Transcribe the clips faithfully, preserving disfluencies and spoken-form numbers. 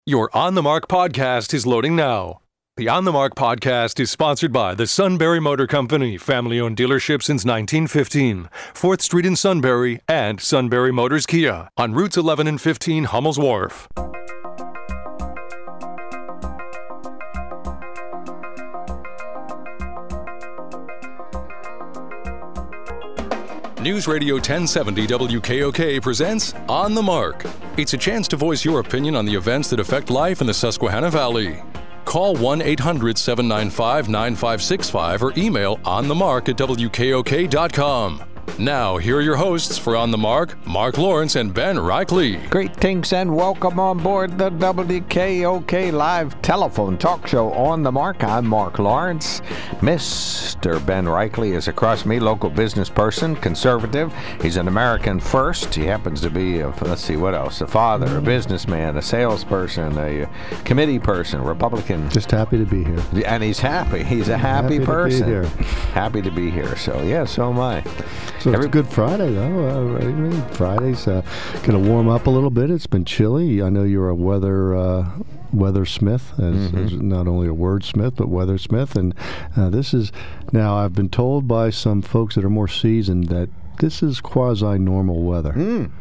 Your On the Mark podcast is loading now. The On the Mark podcast is sponsored by the Sunbury Motor Company, family-owned dealership since nineteen fifteen, fourth Street in Sunbury, and Sunbury Motors Kia on routes eleven and fifteen Hummel's Wharf. News Radio ten seventy W K O K presents On the Mark. It's a chance to voice your opinion on the events that affect life in the Susquehanna Valley. Call one eight hundred seven nine five nine five six five or email onthemark at W K O K dot com. Now, here are your hosts for On the Mark, Mark Lawrence and Ben Reichley. Greetings and welcome on board the W K O K live telephone talk show On the Mark. I'm Mark Lawrence. Mister Ben Reichley is across me, local business person, conservative. He's an American first. He happens to be, a, let's see, what else? A father, a businessman, a salesperson, a committee person, Republican. Just happy to be here. And he's happy. He's a happy, happy person. To be here. Happy to be here. So, yeah, so am I. So Every, it's Good Friday, though. Uh, Friday's uh, going to warm up a little bit. It's been chilly. I know you're a weather uh, weathersmith, as, mm-hmm. as not only a wordsmith, but weathersmith. And uh, this is, now I've been told by some folks that are more seasoned that this is quasi-normal weather. Mm.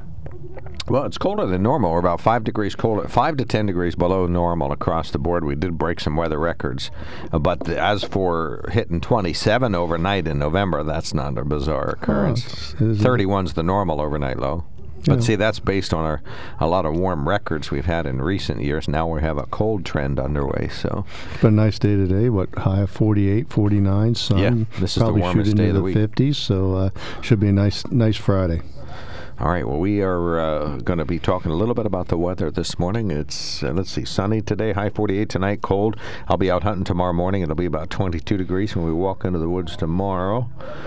Well, it's colder than normal. We're about five degrees colder, five to ten degrees below normal across the board. We did break some weather records. Uh, but the, as for hitting twenty-seven overnight in November, that's not a bizarre occurrence. Oh, thirty-one's the normal overnight low. But yeah. See, that's based on our, a lot of warm records we've had in recent years. Now we have a cold trend underway. So it's been a nice day today. What, high of forty-eight, forty-nine, sun. Yeah, this is the warmest day of the week. Probably fifties, so uh, should be a nice, nice Friday. All right, well, we are uh, going to be talking a little bit about the weather this morning. It's, uh, let's see, sunny today, high forty-eight tonight, cold. I'll be out hunting tomorrow morning. It'll be about twenty-two degrees when we walk into the woods tomorrow.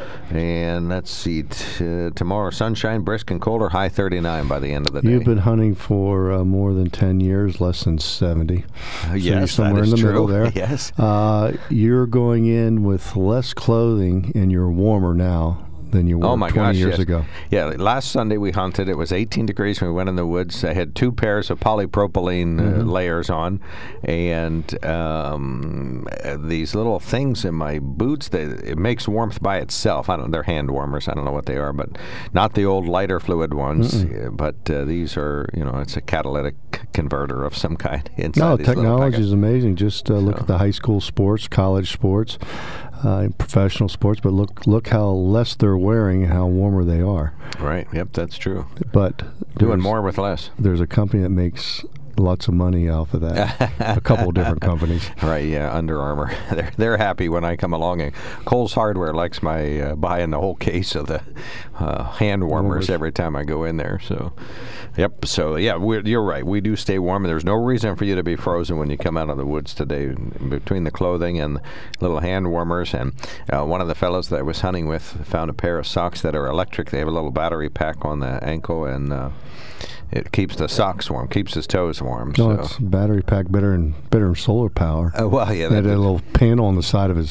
And let's see, t- tomorrow, sunshine, brisk and colder, high thirty-nine by the end of the day. You've been hunting for uh, more than ten years, less than seventy. Uh, so yes, you're somewhere that is in the true. middle there. Yes. Uh, you're going in with less clothing, and you're warmer now than you were oh my twenty gosh, years yes. ago. Yeah, last Sunday we hunted. It was eighteen degrees when we went in the woods. I had two pairs of polypropylene mm-hmm. uh, layers on, and um, these little things in my boots. They, it makes warmth by itself. I don't. They're hand warmers. I don't know what they are, but not the old lighter fluid ones. Mm-mm. But uh, these are, you know, it's a catalytic converter of some kind. Inside no, these technology is amazing. Just uh, look so. at the high school sports, college sports. Uh, professional sports, but look look how less they're wearing and how warmer they are. Right. Yep, that's true. But doing more with less. There's a company that makes lots of money off of that. A couple of different companies. Right, yeah, Under Armour. They're they're happy when I come along. And Kohl's Hardware likes my uh, buying the whole case of the uh, hand warmers Warmers. every time I go in there. So, yep. So yeah, we're, you're right. We do stay warm. There's no reason for you to be frozen when you come out of the woods today. Between the clothing and the little hand warmers, and uh, one of the fellows that I was hunting with found a pair of socks that are electric. They have a little battery pack on the ankle, and uh, it keeps the socks warm, keeps his toes warm. No, so. It's battery pack better than better than solar power. Uh, well, yeah, that had a little panel on the side of his.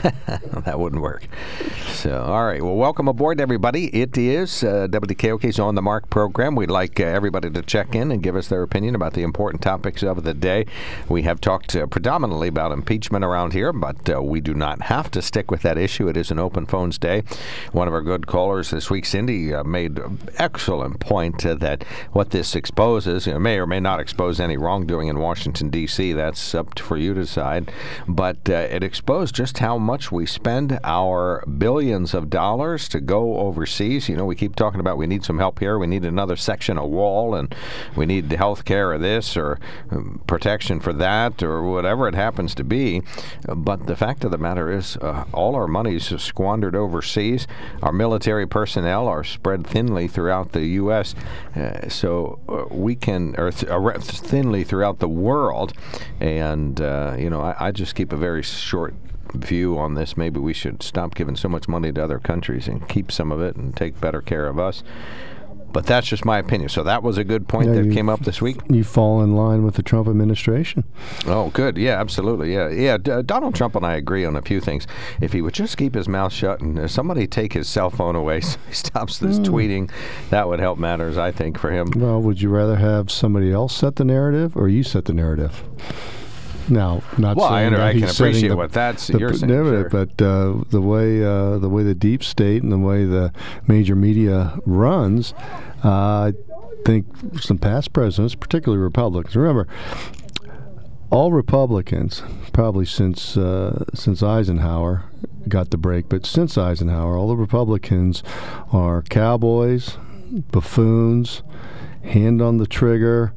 That wouldn't work. So, all right. Well, welcome aboard, everybody. It is uh, W K O K's On the Mark program. We'd like uh, everybody to check in and give us their opinion about the important topics of the day. We have talked uh, predominantly about impeachment around here, but uh, we do not have to stick with that issue. It is an open phones day. One of our good callers this week, Cindy, uh, made an excellent point uh, that what this exposes, you know, may or may not expose any wrongdoing in Washington, D C. That's up to, for you to decide. But uh, it exposed just how much we spend our billions of dollars to go overseas. You know, we keep talking about we need some help here. We need another section of wall, and we need health care or this or um, protection for that or whatever it happens to be. But the fact of the matter is uh, all our money is squandered overseas. Our military personnel are spread thinly throughout the U S Uh, so uh, we can, or th- uh, thinly throughout the world. And, uh, you know, I, I just keep a very short view on this. Maybe we should stop giving so much money to other countries and keep some of it and take better care of us. But that's just my opinion. So that was a good point Yeah, that you- came up this week. You fall in line with the Trump administration. Oh, good. Yeah, absolutely. Yeah, yeah. D- Donald Trump and I agree on a few things. If he would just keep his mouth shut and uh, somebody take his cell phone away so he stops this tweeting, that would help matters, I think, for him. Well, would you rather have somebody else set the narrative or you set the narrative? Now, not Well, I, saying under, that I can he's setting appreciate the, what that's the you're p- saying. narrative, Sure. but uh, the way uh, the way the deep state and the way the major media runs, uh, I think some past presidents, particularly Republicans, remember, all Republicans, probably since uh, since Eisenhower got the break, but since Eisenhower, all the Republicans are cowboys, buffoons, hand on the trigger,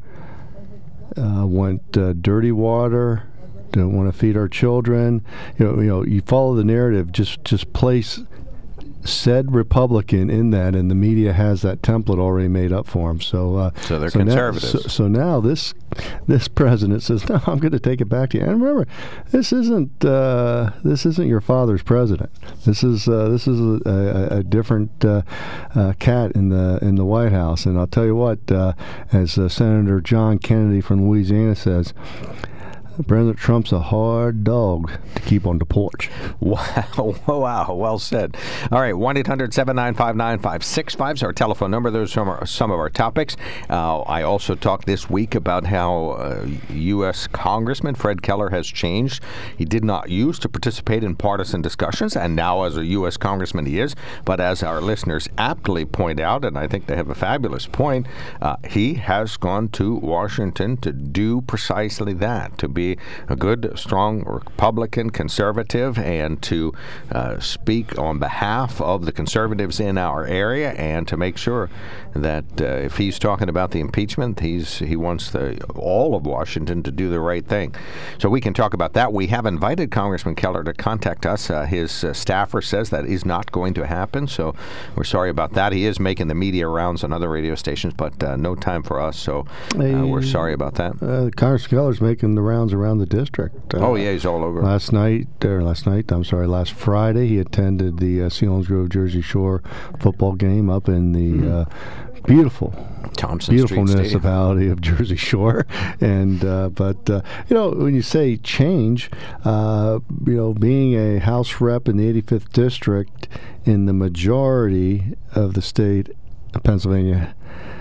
uh, want uh, dirty water, don't want to feed our children. You know, you know, you follow the narrative. Just just place said Republican in that, and the media has that template already made up for them. So, uh, So they're now- conservatives. so, so now this this president says, "No, I'm going to take it back to you." And remember, this isn't uh, this isn't your father's president. This is uh, this is a, a, a different uh, uh, cat in the in the White House. And I'll tell you what, uh, as uh, Senator John Kennedy from Louisiana says, President Trump's a hard dog to keep on the porch. Wow, wow, well said. All right, one eight hundred seven nine five nine five six five is our telephone number. Those are some, are some of our topics. Uh, I also talked this week about how uh, U S Congressman Fred Keller has changed. He did not used to participate in partisan discussions, and now as a U S Congressman he is. But as our listeners aptly point out, and I think they have a fabulous point, uh, he has gone to Washington to do precisely that, to be a good, strong Republican conservative and to uh, speak on behalf of the conservatives in our area and to make sure that uh, if he's talking about the impeachment, he's he wants the all of Washington to do the right thing. So we can talk about that. We have invited Congressman Keller to contact us. Uh, his uh, staffer says that is not going to happen, so we're sorry about that. He is making the media rounds on other radio stations, but uh, no time for us, so uh, we're sorry about that. Uh, Congressman Keller's making the rounds around the district. Uh, Oh, yeah, he's all over. Last night, or last night, I'm sorry, last Friday, he attended the uh, Selinsgrove Jersey Shore football game up in the Mm-hmm. uh, beautiful, Thompson beautiful Street municipality of Jersey Shore. And uh, but uh, you know, when you say change, uh, you know, being a House rep in the eighty-fifth district in the majority of the state of Pennsylvania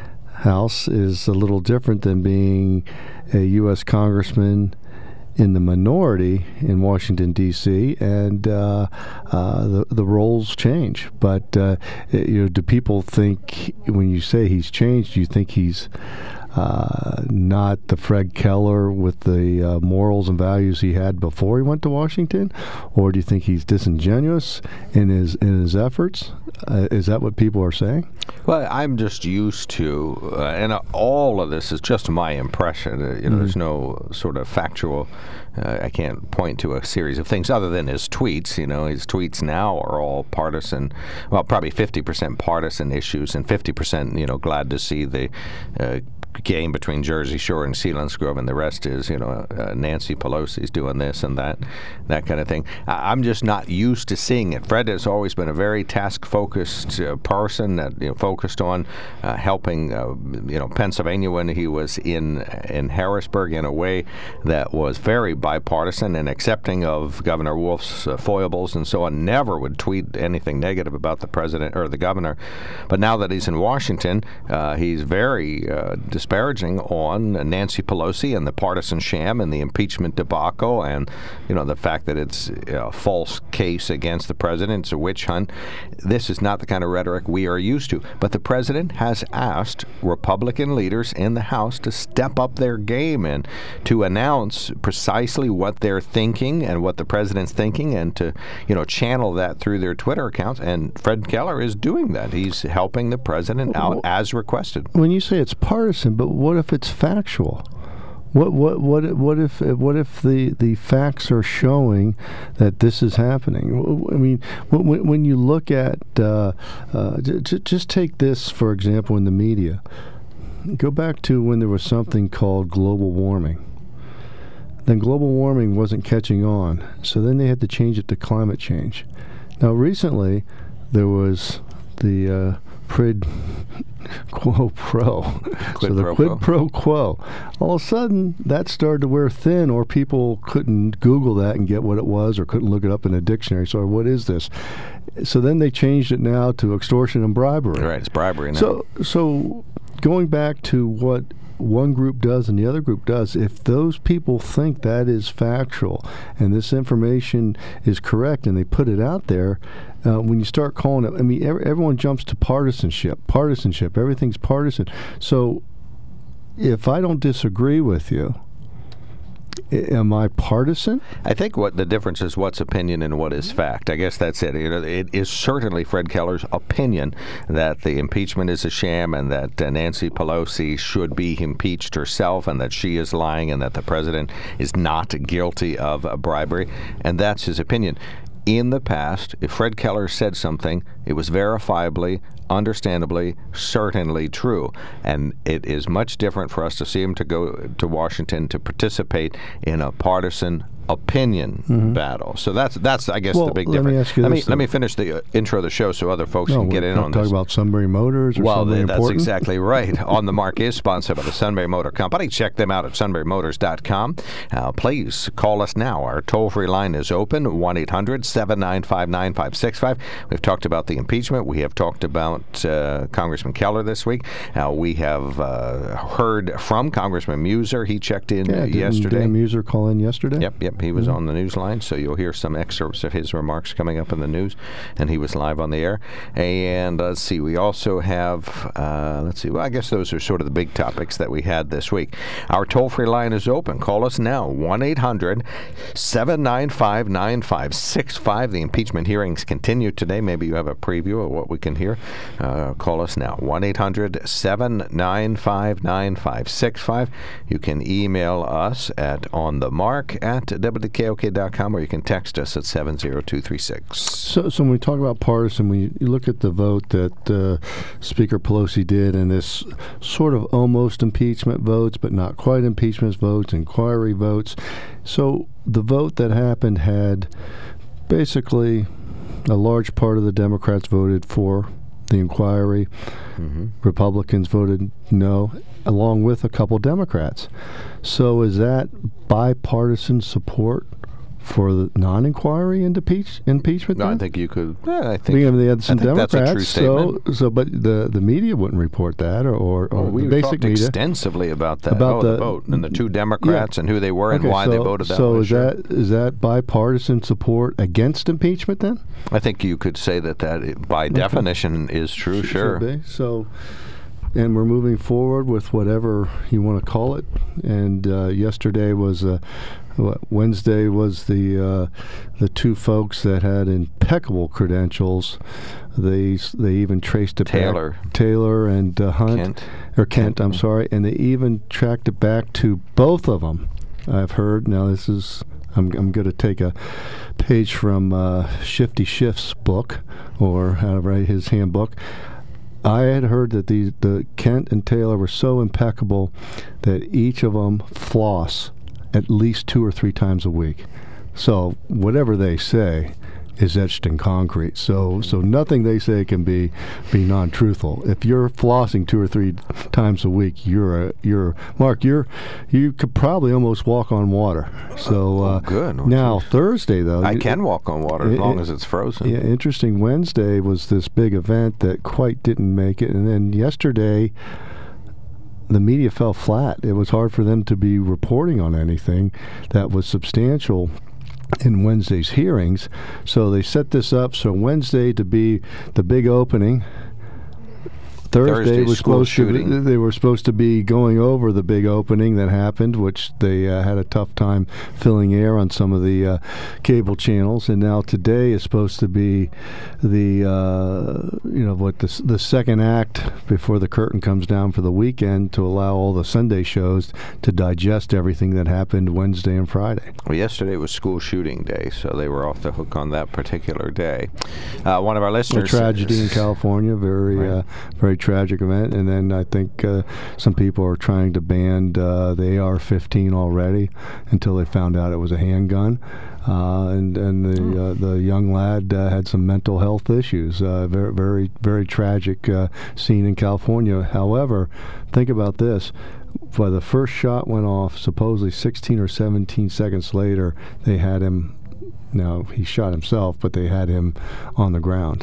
House is a little different than being a U S congressman in the minority in Washington, D C, and uh, uh, the the roles change. But uh, you know, do people think when you say he's changed, do you think he's uh, not the Fred Keller with the uh, morals and values he had before he went to Washington, or do you think he's disingenuous in his in his efforts? Uh, is that what people are saying? Well, I'm just used to, uh, and uh, all of this is just my impression. Uh, you know, Mm-hmm. there's no sort of factual. Uh, I can't point to a series of things other than his tweets. You know, his tweets now are all partisan. Well, probably fifty percent partisan issues, and fifty percent, you know, glad to see the Uh, game between Jersey Shore and Selinsgrove, and the rest is, you know, uh, Nancy Pelosi's doing this and that, that kind of thing. I- I'm just not used to seeing it. Fred has always been a very task-focused uh, person that, you know, focused on uh, helping, uh, you know, Pennsylvania when he was in in Harrisburg in a way that was very bipartisan and accepting of Governor Wolf's uh, foibles and so on. Never would tweet anything negative about the president or the governor. But now that he's in Washington, uh, he's very uh, disparaging on Nancy Pelosi and the partisan sham and the impeachment debacle, and, you know, the fact that it's a false case against the president. It's a witch hunt. This is not the kind of rhetoric we are used to. But the president has asked Republican leaders in the House to step up their game and to announce precisely what they're thinking and what the president's thinking, and to, you know, channel that through their Twitter accounts. And Fred Keller is doing that. He's helping the president out as requested. When you say it's partisan, but what if it's factual? What what what what if what if the, the facts are showing that this is happening? I mean, when when you look at uh, uh, j- just take this for example in the media. Go back to when there was something called global warming. Then global warming wasn't catching on, so then they had to change it to climate change. Now recently, there was the uh, quid quo pro. Quid so the pro quid quo. pro quo. All of a sudden, that started to wear thin, or people couldn't Google that and get what it was, or couldn't look it up in a dictionary. So what is this? So then they changed it now to extortion and bribery. Right, it's bribery now. So, so going back to what one group does and the other group does, if those people think that is factual and this information is correct and they put it out there, uh, when you start calling it, I mean, every, everyone jumps to partisanship, partisanship, everything's partisan. So if I don't disagree with you, am I partisan? I think what the difference is what's opinion and what is fact. I guess that's it. You know, it is certainly Fred Keller's opinion that the impeachment is a sham and that uh, Nancy Pelosi should be impeached herself and that she is lying and that the president is not guilty of uh, bribery. And that's his opinion. In the past, if Fred Keller said something, it was verifiably, understandably, certainly true. And it is much different for us to see him to go to Washington to participate in a partisan opinion mm-hmm. battle. So that's that's I guess well, the big let difference. Me ask you let this, me let me finish the uh, intro of the show so other folks no, can get in on talk this. About Sunbury Motors or well, something that's important? exactly right. On the Mark is sponsored by the Sunbury Motor Company. Check them out at sunbury motors dot com. Uh, please call us now. Our toll-free line is open, one eight hundred seven nine five nine five six five. We've talked about the impeachment. We have talked about uh, Congressman Keller this week. Uh, we have uh, heard from Congressman Muser. He checked in yeah, uh, yesterday. Dan Muser call in yesterday? Yep, yep. He was mm-hmm. on the news line, so you'll hear some excerpts of his remarks coming up in the news, and he was live on the air. And let's see, we also have, uh, let's see, well, I guess those are sort of the big topics that we had this week. Our toll-free line is open. Call us now, one eight hundred seven nine five nine five six five. The impeachment hearings continue today. Maybe you have a preview of what we can hear. Uh, call us now, one eight hundred seven nine five nine five six five. You can email us at onthemark at W K O K dot com, or you can text us at seven zero two three six. So, so when we talk about partisan, when you, you look at the vote that uh, Speaker Pelosi did and this sort of almost impeachment votes, but not quite impeachment votes, inquiry votes. So the vote that happened had basically a large part of the Democrats voted for the inquiry. Mm-hmm. Republicans voted no, along with a couple Democrats. So is that bipartisan support for the non-inquiry into impeach, impeachment? No, then? I think you could. Yeah, I think. I mean, they had some I think Democrats. That's a true so, statement. so, but the the media wouldn't report that, or or, or well, we the basic talked media extensively about that. about oh, the, the vote and the two Democrats yeah. and who they were and okay, why so, they voted that so way. is Sure. that is that bipartisan support against impeachment then? I think you could say that that it, by okay. definition is true. Should, sure. Should be. So. And we're moving forward with whatever you want to call it. And uh, yesterday was, uh, what, Wednesday was the uh, the two folks that had impeccable credentials. They they even traced it Taylor. back. Taylor and uh, Hunt. Kent. Or Kent, Kent. I'm sorry. And they even tracked it back to both of them, I've heard. Now this is, I'm, I'm going to take a page from uh, Shifty Schiff's book, or how to write his handbook. I had heard that the, the Kent and Taylor were so impeccable that each of them floss at least two or three times a week. So whatever they say is etched in concrete. So so nothing they say can be be non-truthful. If you're flossing two or three times a week, you're a, you're Mark. You're you could probably almost walk on water. So uh, oh, good. Oh, now Thursday though, I you, can walk on water it, as long it, as it's frozen. Yeah, interesting. Wednesday was this big event that quite didn't make it, and then yesterday the media fell flat. It was hard for them to be reporting on anything that was substantial in Wednesday's hearings. So they set this up so Wednesday to be the big opening. Thursday Thursday was school supposed shooting. to. They were supposed to be going over the big opening that happened, which they uh, had a tough time filling air on some of the uh, cable channels. And now today is supposed to be the uh, you know what the the second act before the curtain comes down for the weekend to allow all the Sunday shows to digest everything that happened Wednesday and Friday. Well, yesterday was school shooting day, so they were off the hook on that particular day. Uh, one of our listeners, a tragedy in California, very right. uh, very tragic event. And then I think uh, some people are trying to ban uh, the A R fifteen already until they found out it was a handgun. Uh, and and the uh, the young lad uh, had some mental health issues. Uh, very very very tragic uh, scene in California. However, think about this: when the first shot went off, supposedly sixteen or seventeen seconds later, they had him. Now he shot himself, but they had him on the ground.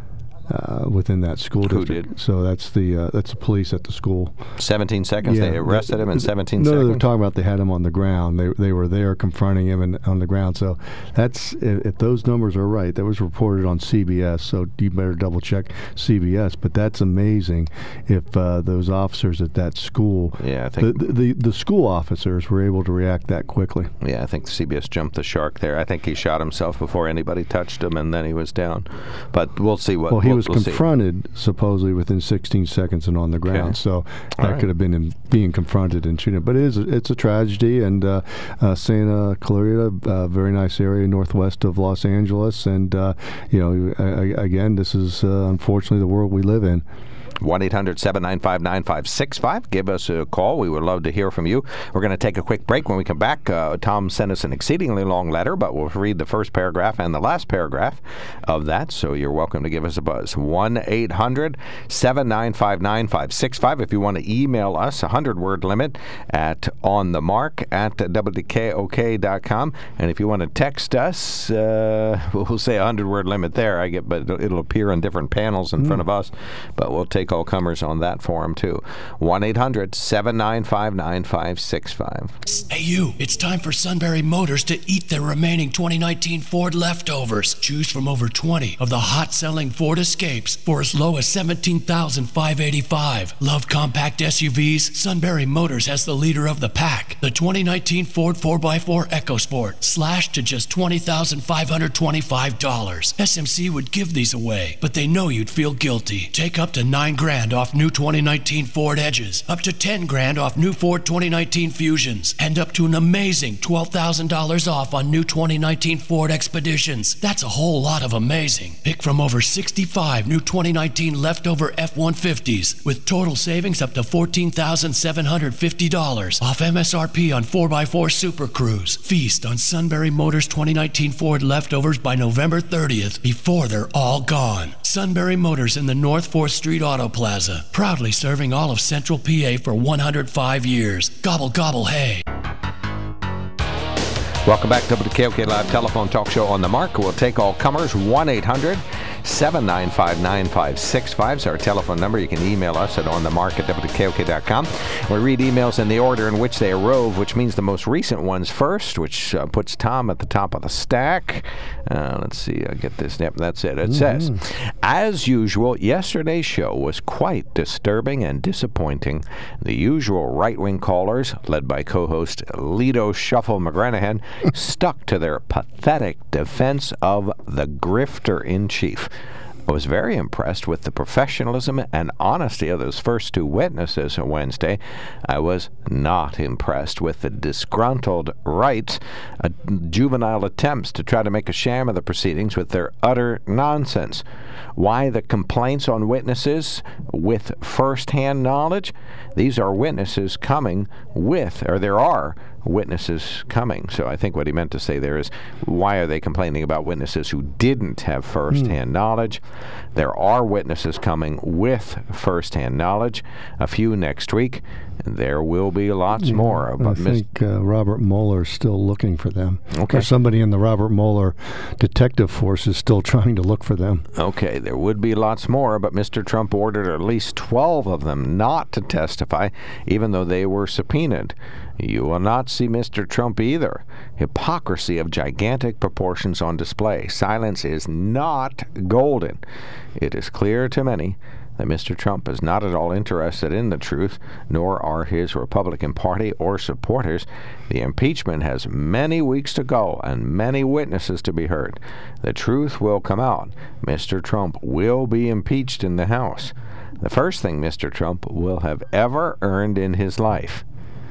Uh, within that school Who district. did? So that's the uh, that's the police at the school. seventeen seconds? Yeah, they arrested they, him in seventeen no, seconds? No, they're talking about they had him on the ground. They they were there confronting him and on the ground. So that's, if, if those numbers are right, that was reported on C B S, so you better double check C B S. But that's amazing if uh, those officers at that school, yeah, I think the, the, the school officers were able to react that quickly. Yeah, I think C B S jumped the shark there. I think he shot himself before anybody touched him, and then he was down. But we'll see what Well, he we'll, was we'll confronted see. supposedly within sixteen seconds and on the ground. Okay. So that right. could have been him being confronted and shooting. But it is, it's a tragedy. And uh, uh, Santa Clarita, uh, very nice area northwest of Los Angeles. And, uh, you know, I, I, again, this is uh, unfortunately the world we live in. one eight hundred seven nine five nine five six five. Give us a call. We would love to hear from you. We're going to take a quick break. When we come back, uh, Tom sent us an exceedingly long letter, but we'll read the first paragraph and the last paragraph of that, so you're welcome to give us a buzz. one eight hundred seven nine five nine five six five. If you want to email us, a hundred-word limit at onthemark at W K O K dot com. And if you want to text us, uh, we'll say a hundred-word limit there, I get, but it'll appear on different panels in mm. front of us. But we'll take all comers on that forum too. one eight hundred seven nine five nine five six five. Hey you, it's time for Sunbury Motors to eat their remaining twenty nineteen Ford leftovers. Choose from over twenty of the hot-selling Ford Escapes for as low as seventeen thousand five hundred eighty-five dollars. Love compact S U Vs? Sunbury Motors has the leader of the pack, the twenty nineteen Ford four by four EcoSport, slashed to just twenty thousand five hundred twenty-five dollars. S M C would give these away, but they know you'd feel guilty. Take up to nine grand off new twenty nineteen Ford Edges, up to ten grand off new Ford twenty nineteen Fusions, and up to an amazing twelve thousand dollars off on new twenty nineteen Ford Expeditions. That's a whole lot of amazing. Pick from over sixty-five new twenty nineteen leftover F one fifties with total savings up to fourteen thousand seven hundred fifty dollars off M S R P on four by four Super Cruise. Feast on Sunbury Motors twenty nineteen Ford leftovers by November thirtieth before they're all gone. Sunbury Motors in the North fourth Street Auto Plaza, proudly serving all of Central P A for one hundred five years. Gobble, gobble, hey. Welcome back to W K O K Live Telephone Talk Show on the Mark. We'll take all comers. one eight hundred seven nine five nine five six five is our telephone number. You can email us at onthemark at W K O K dot com. We read emails in the order in which they arose, which means the most recent ones first, which uh, puts Tom at the top of the stack. Uh, let's see, I'll get this. Yep, that's it. It mm-hmm. says, as usual, yesterday's show was quite disturbing and disappointing. The usual right-wing callers, led by co-host Lido Shuffle McGranahan, stuck to their pathetic defense of the grifter-in-chief. I was very impressed with the professionalism and honesty of those first two witnesses on Wednesday. I was not impressed with the disgruntled right's uh, juvenile attempts to try to make a sham of the proceedings with their utter nonsense. Why the complaints on witnesses with first-hand knowledge? These are witnesses coming with, or there are witnesses coming. So I think what he meant to say there is, why are they complaining about witnesses who didn't have first-hand mm. knowledge? There are witnesses coming with first-hand knowledge, a few next week. There will be lots yeah, more. But I think uh, Robert Mueller is still looking for them. Okay. Or somebody in the Robert Mueller detective force is still trying to look for them. Okay, there would be lots more, but Mister Trump ordered at least twelve of them not to testify, even though they were subpoenaed. You will not see Mister Trump either. Hypocrisy of gigantic proportions on display. Silence is not golden. It is clear to many that Mister Trump is not at all interested in the truth, nor are his Republican Party or supporters. The impeachment has many weeks to go and many witnesses to be heard. The truth will come out. Mister Trump will be impeached in the House. The first thing Mister Trump will have ever earned in his life.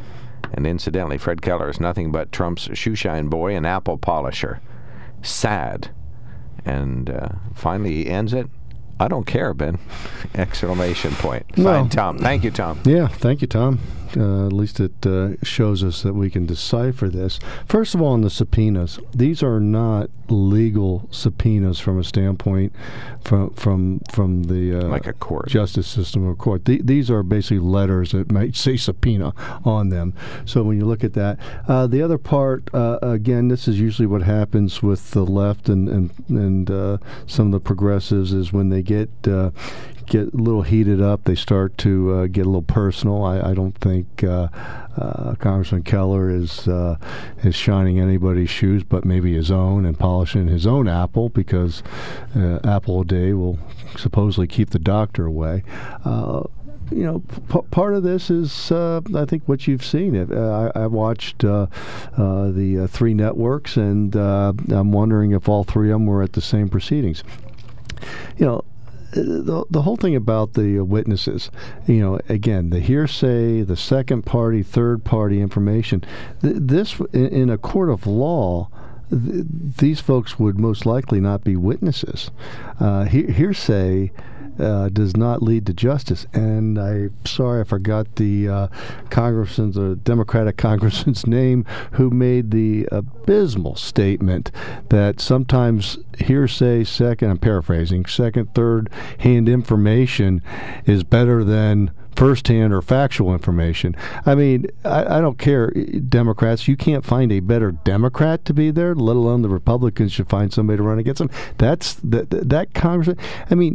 And incidentally, Fred Keller is nothing but Trump's shoeshine boy and apple polisher. Sad. And uh, finally, he ends it. I don't care, Ben. Exclamation point. No. Fine, Tom. Thank you, Tom. Yeah, thank you, Tom. Uh, at least it uh, shows us that we can decipher this. First of all, on the subpoenas, these are not legal subpoenas from a standpoint from from from the uh, like a court justice system or court. Th- these are basically letters that might say subpoena on them. So when you look at that, uh, the other part, uh, again, this is usually what happens with the left and and and uh, some of the progressives is when they get uh, get a little heated up, they start to uh, get a little personal. I, I don't think uh, uh, Congressman Keller is uh, is shining anybody's shoes, but maybe his own, and polishing his own apple, because uh, apple a day will supposedly keep the doctor away. Uh, You know, p- part of this is, uh, I think, what you've seen. Uh, I, I watched uh, uh, the uh, three networks, and uh, I'm wondering if all three of them were at the same proceedings. You know, the the whole thing about the witnesses, you know, again, the hearsay, the second party, third party information, th- this in, in a court of law, th- these folks would most likely not be witnesses. Uh, he- hearsay Uh, does not lead to justice. And I'm sorry, I forgot the uh, congressman's, or Democratic congressman's name, who made the abysmal statement that sometimes hearsay, second, I'm paraphrasing, second, third hand information is better than first-hand or factual information. I mean, I, I don't care, Democrats, you can't find a better Democrat to be there, let alone the Republicans should find somebody to run against them. That's, that, that congressman, I mean,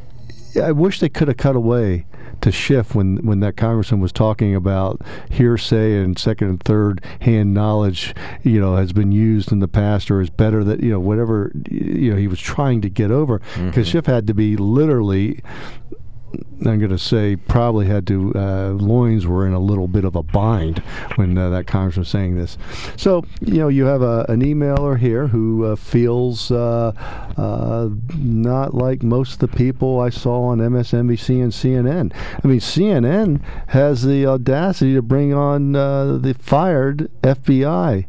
I wish they could have cut away to Schiff when when that congressman was talking about hearsay and second and third hand knowledge, you know, has been used in the past or is better, that, you know, whatever, you know, he was trying to get over, because mm-hmm. Schiff had to be literally, I'm going to say, probably had to, uh, loins were in a little bit of a bind when uh, that Congress was saying this. So, you know, you have a, an emailer here who uh, feels uh, uh, not like most of the people I saw on M S N B C and C N N. I mean, C N N has the audacity to bring on uh, the fired F B I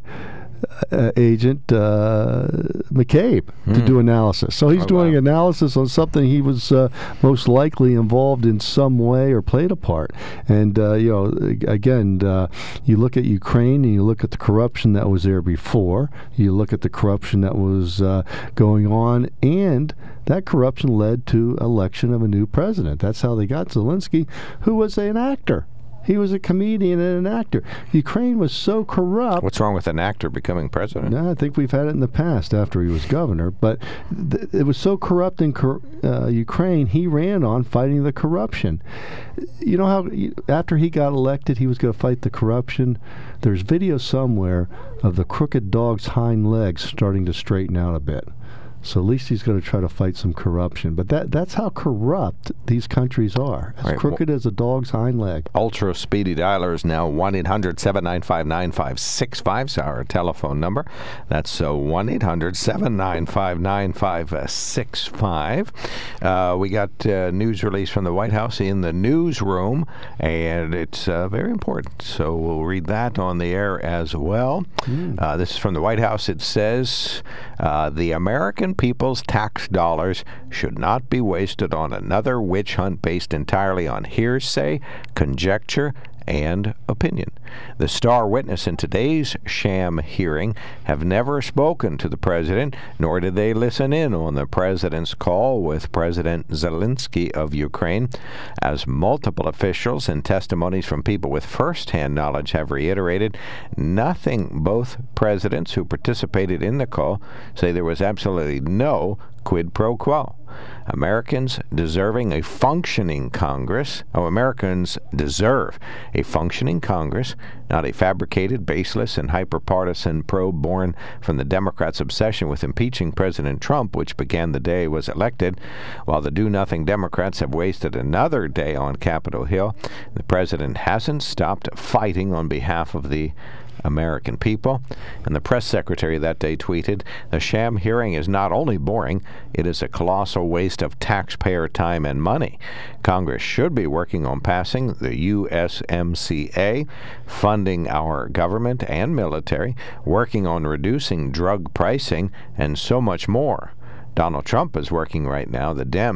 Uh, agent uh, McCabe mm. to do analysis. So he's oh, doing wow. analysis on something he was uh, most likely involved in some way or played a part. And, uh, you know, again, uh, you look at Ukraine and you look at the corruption that was there before. You look at the corruption that was uh, going on, and that corruption led to election of a new president. That's how they got Zelensky, who was an actor. He was a comedian and an actor. Ukraine was so corrupt. What's wrong with an actor becoming president? No, I think we've had it in the past after he was governor. But th- it was so corrupt in cor- uh, Ukraine, he ran on fighting the corruption. You know how after he got elected, he was going to fight the corruption? There's video somewhere of the crooked dog's hind legs starting to straighten out a bit. So at least he's going to try to fight some corruption. But that that's how corrupt these countries are. As right. crooked well, as a dog's hind leg. Ultra speedy dialers now, one eight hundred seven nine five nine five six five is our telephone number. That's uh, one eight hundred seven nine five nine five six five. Uh, we got uh, news release from the White House in the newsroom, and it's uh, very important. So we'll read that on the air as well. Mm. Uh, this is from the White House. It says, uh, the American people's tax dollars should not be wasted on another witch hunt based entirely on hearsay, conjecture, and opinion. The star witness in today's sham hearing have never spoken to the president, nor did they listen in on the president's call with President Zelensky of Ukraine. As multiple officials and testimonies from people with first-hand knowledge have reiterated, nothing both presidents who participated in the call say there was absolutely no quid pro quo. Americans deserving a functioning Congress, oh, Americans deserve a functioning Congress, not a fabricated, baseless, and hyper-partisan probe born from the Democrats' obsession with impeaching President Trump, which began the day he was elected. While the do-nothing Democrats have wasted another day on Capitol Hill, the president hasn't stopped fighting on behalf of the American people. And the press secretary that day tweeted, the sham hearing is not only boring, it is a colossal waste of taxpayer time and money. Congress should be working on passing the U S M C A, funding our government and military, working on reducing drug pricing, and so much more. Donald Trump is working right now. The Dems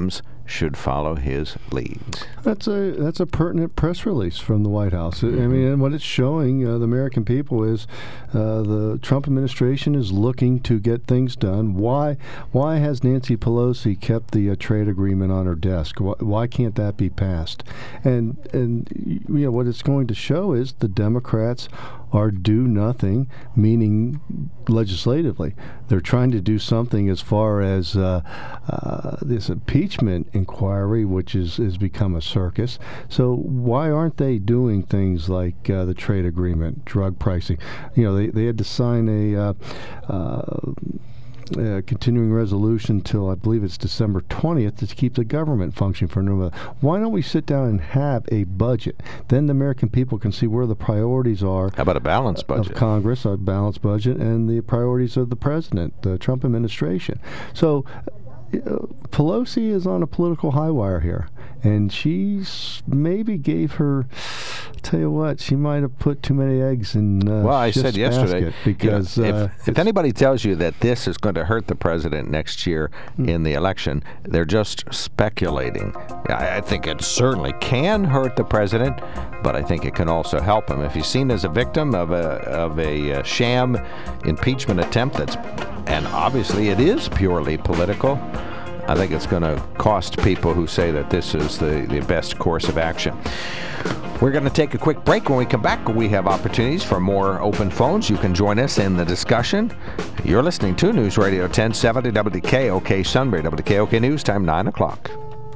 should follow his lead. That's a that's a pertinent press release from the White House. I mean, and what it's showing uh, the American people is uh, the Trump administration is looking to get things done. Why why has Nancy Pelosi kept the uh, trade agreement on her desk? Why, why can't that be passed? And and you know what it's going to show is the Democrats are do nothing, meaning legislatively. They're trying to do something as far as uh, uh, this impeachment inquiry, which is has become a circus. So why aren't they doing things like uh, the trade agreement, drug pricing? You know, they, they had to sign a uh, uh, Uh, continuing resolution till I believe it's December twentieth to keep the government functioning for another. Why don't we sit down and have a budget? Then the American people can see where the priorities are. How about a balanced budget? Of Congress, a balanced budget, and the priorities of the president, the Trump administration. So uh, Pelosi is on a political high wire here, and she's maybe gave her. Tell you what, she might have put too many eggs in uh, well, I Schiff's said yesterday because you know, uh, if, if anybody tells you that this is going to hurt the president next year mm. in the election, they're just speculating. I, I think it certainly can hurt the president, but I think it can also help him if he's seen as a victim of a of a uh, sham impeachment attempt. That's and obviously it is purely political. I think it's going to cost people who say that this is the, the best course of action. We're going to take a quick break. When we come back, we have opportunities for more open phones. You can join us in the discussion. You're listening to News Radio ten seventy W K O K Sunbury. W K O K News Time, nine o'clock.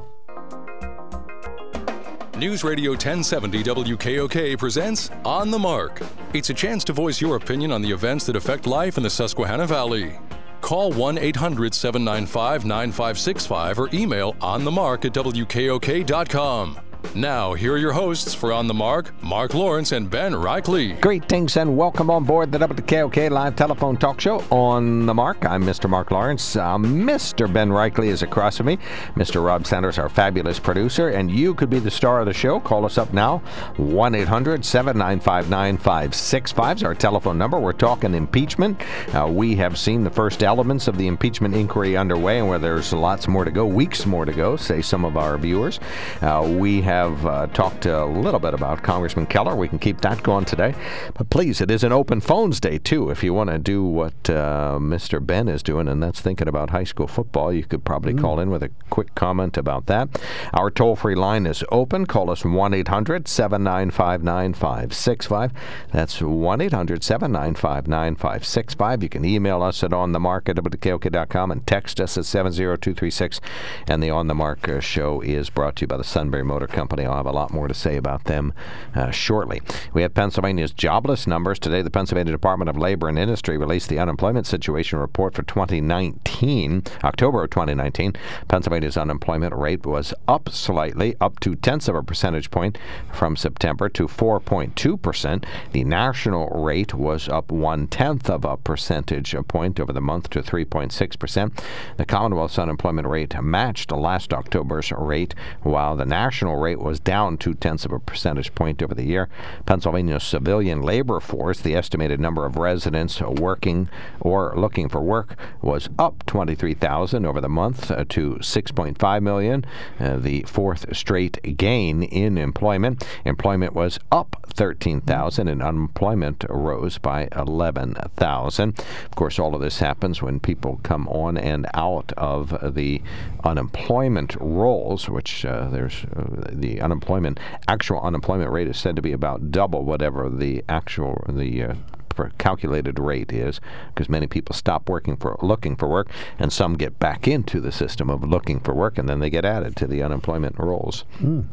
News Radio ten seventy W K O K presents On the Mark. It's a chance to voice your opinion on the events that affect life in the Susquehanna Valley. Call one eight hundred seven nine five nine five six five or email onthemark at W K O K dot com. Now, here are your hosts for On the Mark, Mark Lawrence and Ben Reichley. Greetings and welcome on board the W K O K live telephone talk show On the Mark. I'm Mister Mark Lawrence. Uh, Mister Ben Reichley is across from me. Mister Rob Sanders, our fabulous producer, and you could be the star of the show. Call us up now. one eight hundred seven nine five nine five six five is our telephone number. We're talking impeachment. Uh, we have seen the first elements of the impeachment inquiry underway, and where there's lots more to go, weeks more to go, say some of our viewers. Uh, we have have uh, talked a little bit about Congressman Keller. We can keep that going today. But please, it is an open phones day, too. If you want to do what uh, Mister Ben is doing, and that's thinking about high school football, you could probably mm. call in with a quick comment about that. Our toll-free line is open. Call us one eight hundred seven nine five nine five six five. That's one eight hundred seven nine five nine five six five. You can email us at onthemark at W K O K dot com and text us at seven zero two three six. And the On the Mark uh, show is brought to you by the Sunbury Motor Company. I'll have a lot more to say about them uh, shortly. We have Pennsylvania's jobless numbers. Today, the Pennsylvania Department of Labor and Industry released the unemployment situation report for twenty nineteen. October of twenty nineteen, Pennsylvania's unemployment rate was up slightly, up two tenths of a percentage point from September to four point two percent. The national rate was up one tenth of a percentage point over the month to three point six percent. The Commonwealth's unemployment rate matched last October's rate, while the national rate was down two-tenths of a percentage point over the year. Pennsylvania's civilian labor force, the estimated number of residents working or looking for work, was up twenty-three thousand over the month uh, to six point five million, uh, the fourth straight gain in employment. Employment was up thirteen thousand and unemployment rose by eleven thousand. Of course, all of this happens when people come on and out of the unemployment rolls, which uh, there's uh, the unemployment, actual unemployment rate is said to be about double whatever the actual, the uh, calculated rate is, because many people stop working for looking for work, and some get back into the system of looking for work, and then they get added to the unemployment rolls. Mm.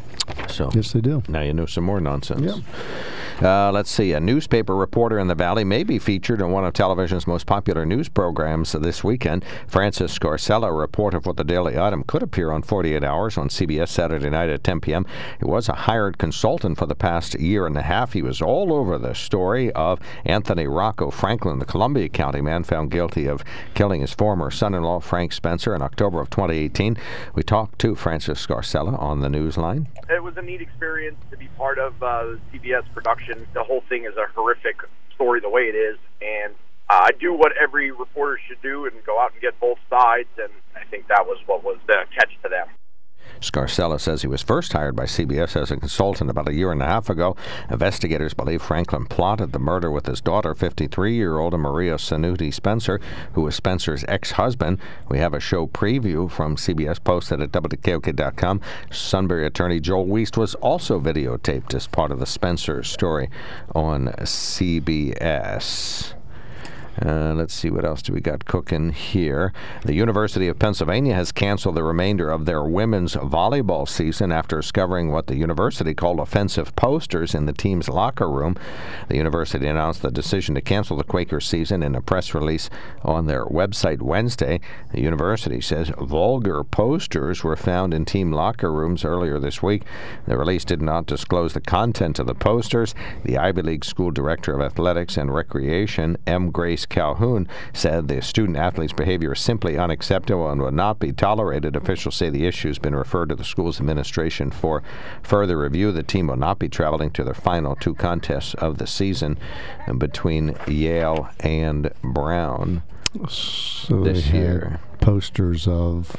So yes, they do. Now you know some more nonsense. Yep. Uh, let's see. A newspaper reporter in the Valley may be featured in one of television's most popular news programs this weekend. Francis Scarcella, a reporter for the Daily Item, could appear on forty-eight hours on C B S Saturday night at ten p.m. He was a hired consultant for the past year and a half. He was all over the story of Anthony Rocco Franklin, the Columbia County man found guilty of killing his former son-in-law, Frank Spencer, in October of twenty eighteen. We talked to Francis Scarcella on the Newsline. It was a neat experience to be part of uh, the C B S production. The whole thing is a horrific story the way it is, and uh, I do what every reporter should do and go out and get both sides, and I think that was what was the catch to them. Scarcella says he was first hired by C B S as a consultant about a year and a half ago. Investigators believe Franklin plotted the murder with his daughter, fifty-three-year-old Maria Sanuti Spencer, who was Spencer's ex-husband. We have a show preview from C B S posted at W K O K dot com. Sunbury attorney Joel Wiest was also videotaped as part of the Spencer story on C B S. Uh, let's see, what else do we got cooking here? The University of Pennsylvania has canceled the remainder of their women's volleyball season after discovering what the university called offensive posters in the team's locker room. The university announced the decision to cancel the Quakers season in a press release on their website Wednesday. The university says vulgar posters were found in team locker rooms earlier this week. The release did not disclose the content of the posters. The Ivy League School Director of Athletics and Recreation, M. Grace Calhoun, said the student-athlete's behavior is simply unacceptable and will not be tolerated. Officials say the issue has been referred to the school's administration for further review. The team will not be traveling to their final two contests of the season between Yale and Brown so this they year. Had posters of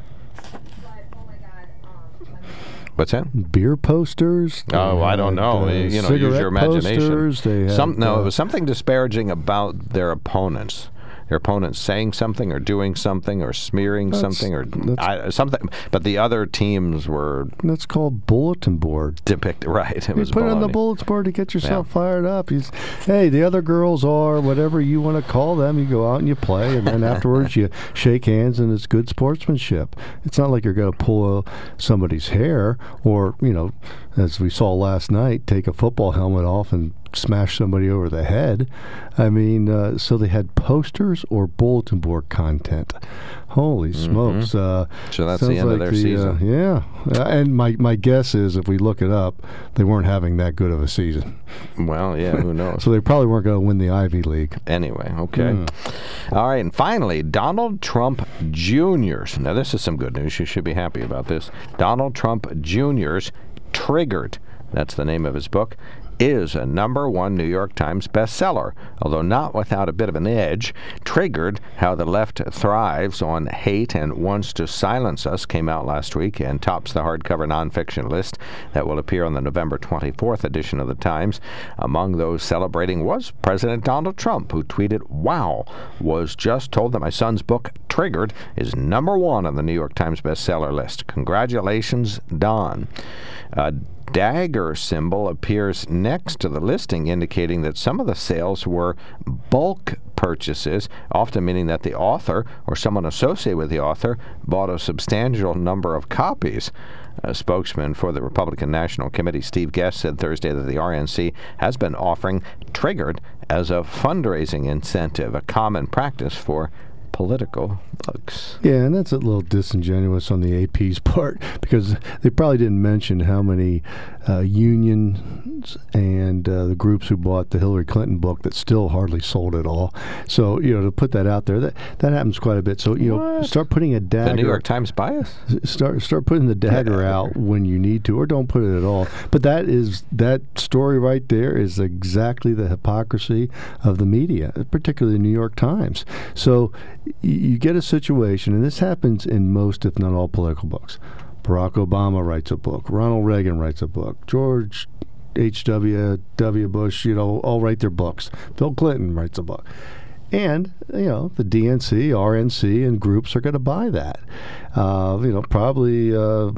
What's that? Beer posters? Oh, I don't know. Uh, you know, use your imagination. Posters, they had, Some, no, uh, it was something disparaging about their opponents. Their opponents saying something or doing something or smearing That's- something or that's- I, something. But the other teams were That's called bulletin board. depicted. Right. It You was put it on the baloney. bulletin board to get yourself Yeah. fired up. You, s- hey, the other girls are whatever you want to call them. You go out and you play, and then afterwards you shake hands, and it's good sportsmanship. It's not like you're going to pull uh, somebody's hair or, you know, as we saw last night, take a football helmet off and smash somebody over the head. I mean, uh, so they had posters or bulletin board content. Holy smokes. Uh, So that's sounds the end of like their the, season. Uh, yeah. Uh, and my, my guess is if we look it up, they weren't having that good of a season. Well, yeah, who knows? So they probably weren't going to win the Ivy League. Anyway, okay. Hmm. All right, and finally, Donald Trump Junior's. Now, this is some good news. You should be happy about this. Donald Trump Junior's Triggered, that's the name of his book, is a number one New York Times bestseller, although not without a bit of an edge. Triggered, How the Left Thrives on Hate and Wants to Silence Us, came out last week and tops the hardcover nonfiction list that will appear on the November twenty-fourth edition of the Times. Among those celebrating was President Donald Trump, who tweeted, "Wow, was just told that my son's book, Triggered, is number one on the New York Times bestseller list. Congratulations, Don." Uh, dagger symbol appears next to the listing, indicating that some of the sales were bulk purchases, often meaning that the author or someone associated with the author bought a substantial number of copies. A spokesman for the Republican National Committee, Steve Guest, said Thursday that the R N C has been offering Triggered as a fundraising incentive, a common practice for political books. Yeah, and that's a little disingenuous on the A P's part because they probably didn't mention how many uh, unions and uh, the groups who bought the Hillary Clinton book that still hardly sold at all. So, you know, to put that out there, that, that happens quite a bit. So, you know, What? start putting a dagger. The New York Times bias? Start start putting the dagger Yeah. out when you need to, or don't put it at all. But that is that story right there is exactly the hypocrisy of the media, particularly the New York Times. So y- you get a situation, and this happens in most, if not all, political books. Barack Obama writes a book. Ronald Reagan writes a book. George H W W Bush, you know, all write their books. Bill Clinton writes a book. And, you know, the D N C, R N C, and groups are going to buy that. Uh, you know, probably, uh,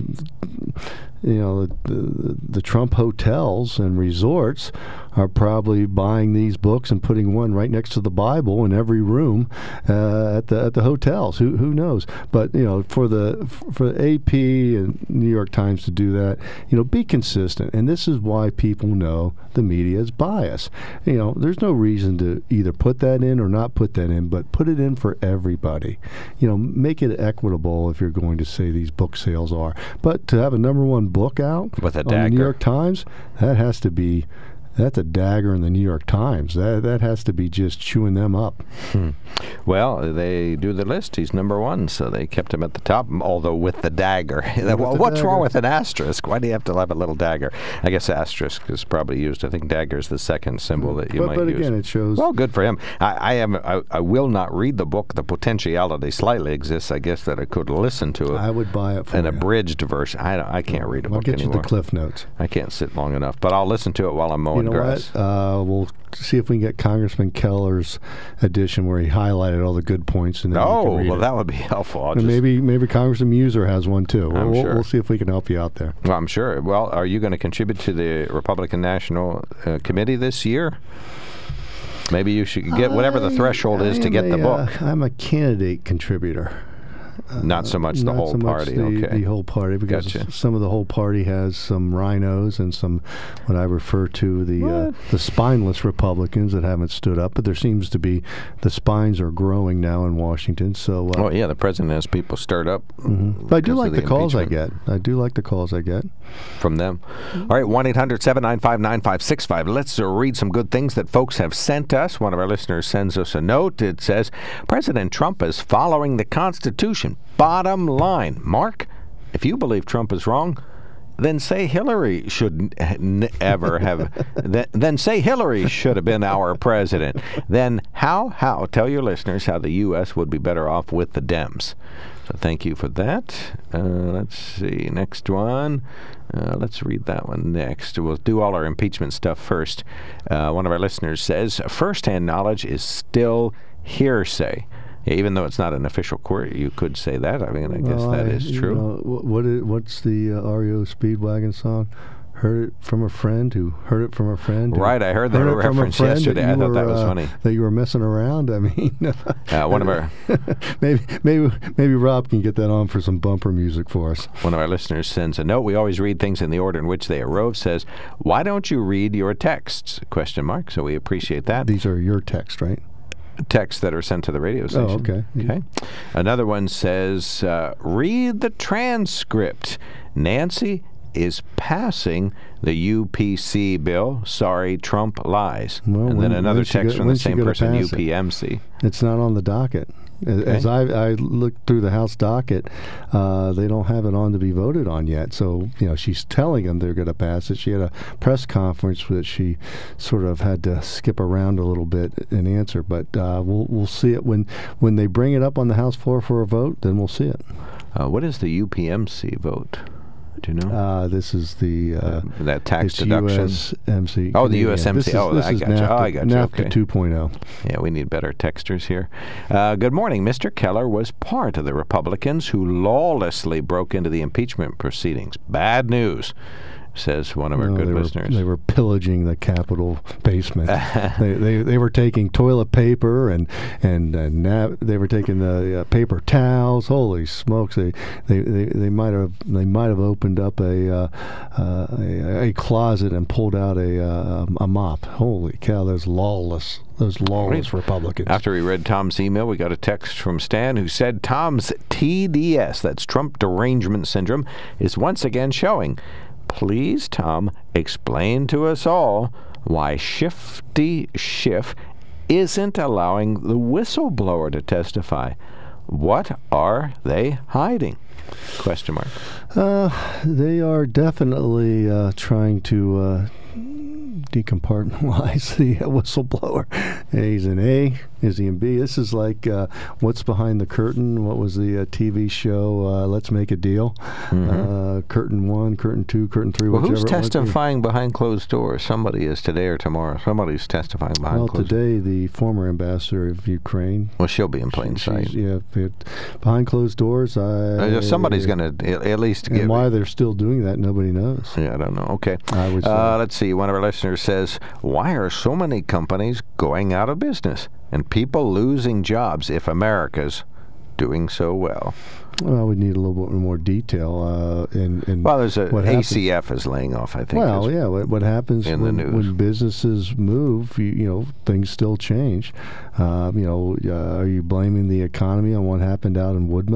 you know, the, the, the Trump hotels and resorts are probably buying these books and putting one right next to the Bible in every room uh, at the at the hotels. Who who knows? But, you know, for the for the A P and New York Times to do that, you know, be consistent. And this is why people know the media is biased. You know, there's no reason to either put that in or not put that in, but put it in for everybody. You know, make it equitable if you're going to say these book sales are. But to have a number one book out With a on the New dagger. York Times, that has to be that's a dagger in the New York Times. That that has to be just chewing them up. Hmm. Well, they do the list. He's number one, so they kept him at the top, although with the dagger. With well, the what's dagger. wrong with an asterisk? Why do you have to have a little dagger? I guess asterisk is probably used. I think dagger is the second symbol that you but might but use. again, it shows. Well, good for him. I, I am. I, I will not read the book. The potentiality slightly exists, I guess, that I could listen to it. I would buy it for An you. abridged version. I, don't- I can't read a I'll book get anymore. you the Cliff Notes. I can't sit long enough, but I'll listen to it while I'm mowing You know grass. what? Uh, we'll see if we can get Congressman Keller's edition where he highlighted all the good points, and then you Oh, can read well, it. that would be helpful. I'll And just, maybe maybe Congressman Muser has one too. We'll, I'm we'll- sure. we'll see if we can help you out there. Well, I'm sure. Well, are you going to contribute to the Republican National uh, Committee this year? Maybe you should get whatever the I- threshold is I to am get the a, book. Uh, I'm a candidate contributor. Not so much the Not whole so much party. the, Okay. the whole party, because Gotcha. some of the whole party has some rhinos and some what I refer to the uh, What? the spineless Republicans that haven't stood up. But there seems to be the spines are growing now in Washington. So, uh, Oh, yeah, the president has people stirred up. mhm. but I do because like of the, calls I impeachment get. I do like the calls I get. from them. All right, one eight hundred seven nine five nine five six five. Let's uh, read some good things that folks have sent us. One of our listeners sends us a note. It says, President Trump is following the Constitution. Bottom line. Mark, if you believe Trump is wrong, then say Hillary should n- ever have. th- then say Hillary should have been our president. Then how? How? Tell your listeners how the U S would be better off with the Dems. So thank you for that. Uh, let's see. Next one. Uh, let's read that one next. We'll do all our impeachment stuff first. Uh, one of our listeners says, first-hand knowledge is still hearsay. Even though it's not an official court, you could say that. I mean, I guess Well, that I- is you true. know, wh- what is, what's the uh, R E O Speedwagon song? Heard it from a friend who heard it from a friend. who Right, I heard that it from a reference friend yesterday. that I you thought that were, was uh, funny. That you were messing around. I mean, Uh, one of our maybe maybe maybe Rob can get that on for some bumper music for us. one of our listeners sends a note. We always read things in the order in which they arose. Says, "Why don't you read your texts?" Question mark. So we appreciate that. These are your text, right? Texts that are sent to the radio station. Oh, okay. Okay. Another one says, uh, "Read the transcript. Nancy is passing the U P C bill. Sorry, Trump lies." Well, and when- then another when's she text go- from the when's she same gonna person, pass it? U P M C. It's not on the docket. As- As I, I looked through the House docket, uh, they don't have it on to be voted on yet. So, you know, she's telling them they're going to pass it. She had a press conference that she sort of had to skip around a little bit and answer. But uh, we'll we'll see it when when they bring it up on the House floor for a vote. Then we'll see it. Uh, what is the U P M C vote? Do you know? Uh, this is the uh, that tax it's deduction. U S M C. Oh, the Canadian. U S M C. This is, Oh, this I is gotcha. NAFTA, Oh, I gotcha. NAFTA Okay. two point oh. Yeah, we need better texters here. Uh, good morning. Mister Keller was part of the Republicans who lawlessly broke into the impeachment proceedings. Bad news, says one of our No, good they listeners. Were, they were pillaging the Capitol basement. they, they they were taking toilet paper and and uh, nav- they were taking the uh, paper towels. Holy smokes! They they, they, they might have they might have opened up a, uh, uh, a a closet and pulled out a uh, a mop. Holy cow! Those lawless those lawless Right. Republicans. After we read Tom's email, we got a text from Stan who said Tom's T D S, that's Trump derangement syndrome, is once again showing. Please, Tom, explain to us all why Shifty Schiff isn't allowing the whistleblower to testify. What are they hiding? Question mark. Uh, they are definitely uh, trying to uh, decompartmentalize the whistleblower. He's an A. Is he in B? This is like uh, What's Behind the Curtain. What was the uh, T V show? Uh, Let's Make a Deal. Mm-hmm. Uh, curtain one, curtain two, curtain three. Well, who's whichever it might be. testifying behind closed doors? Somebody is today or tomorrow. Somebody's testifying behind Well, closed doors. today the former ambassador of Ukraine. Well, she'll be in plain She's- sight. Yeah, it, behind closed doors. I, Uh, Somebody's going to at least And give. why they're still doing that, nobody knows. Yeah, I don't know. Okay. I would say. Uh, let's see. One of our listeners says, why are so many companies going out of business and people losing jobs if America's doing so well? Well, we need a little bit more detail. Uh, in, in Well, there's a what A happens- C F is laying off, I think. Well, is- yeah. What, what happens in the when, news. when businesses move? You, you know, things still change. Um, you know, uh, are you blaming the economy on what happened out in Woodmode?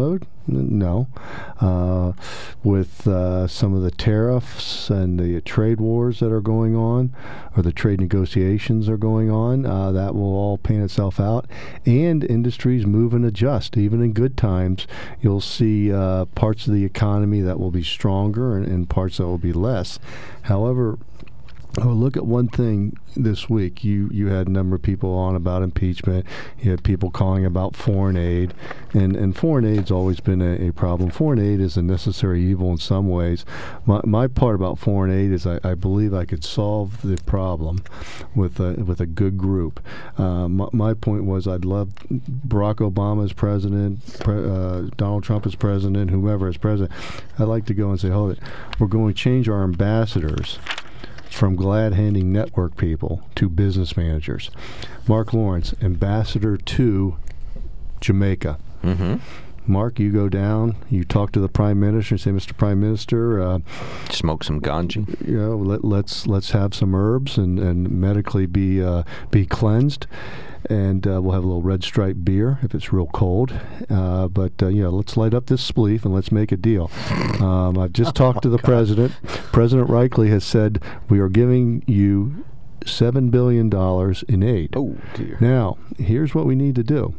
No. Uh, with uh, some of the tariffs and the trade wars that are going on, or the trade negotiations are going on, uh, that will all pan itself out. And industries move and adjust. Even in good times, you'll see uh, parts of the economy that will be stronger and, and parts that will be less. However, oh, look at one thing this week. You you had a number of people on about impeachment. You had people calling about foreign aid. And, and foreign aid's always been a, a problem. Foreign aid is a necessary evil in some ways. My my part about foreign aid is I, I believe I could solve the problem with a, with a good group. Uh, my, my point was I'd love Barack Obama as president, pre, uh, Donald Trump as president, whomever as president. I'd like to go and say, hold it, we're going to change our ambassadors from glad-handing network people to business managers. Mark Lawrence, ambassador to Jamaica. Mm-hmm. Mark, you go down, you talk to the Prime Minister and say, Mister Prime Minister, uh, smoke some ganja. You know, let, let's let's have some herbs and, and medically be uh, be cleansed. And uh, we'll have a little Red Stripe beer if it's real cold. Uh, but, uh, you know, let's light up this spleef and let's make a deal. Um, I've just talked to the God. president. President Reichle has said we are giving you seven billion dollars in aid. Oh, dear. Now, here's what we need to do.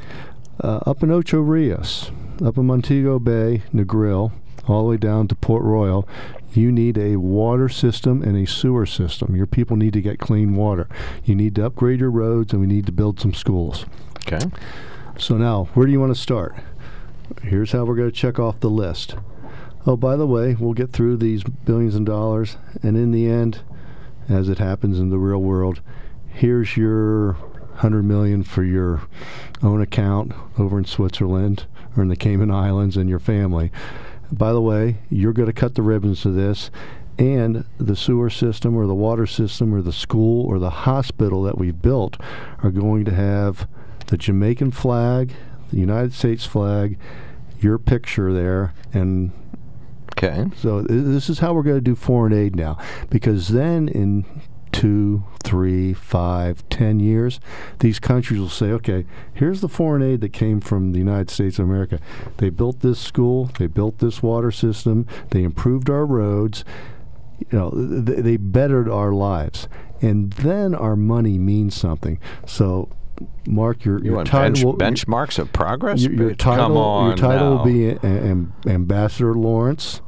Uh, up in Ocho Rios, up in Montego Bay, Negril, all the way down to Port Royal, you need a water system and a sewer system. Your people need to get clean water. You need to upgrade your roads, and we need to build some schools. Okay. So now, where do you want to start? Here's how we're going to check off the list. Oh, by the way, we'll get through these billions of dollars, and in the end, as it happens in the real world, here's your one hundred million dollars for your own account over in Switzerland or in the Cayman Islands and your family. By the way, you're going to cut the ribbons to this, and the sewer system or the water system or the school or the hospital that we've built are going to have the Jamaican flag, the United States flag, your picture there, and okay. So th- this is how we're going to do foreign aid now, because then in two, three, five, ten years, these countries will say, okay, here's the foreign aid that came from the United States of America. They built this school, they built this water system, they improved our roads, you know, th- they bettered our lives. And then our money means something. So, Mark, your, you your title bench, will, benchmarks of progress? Your, your title, Come on your title now. will be a, a, Ambassador Lawrence.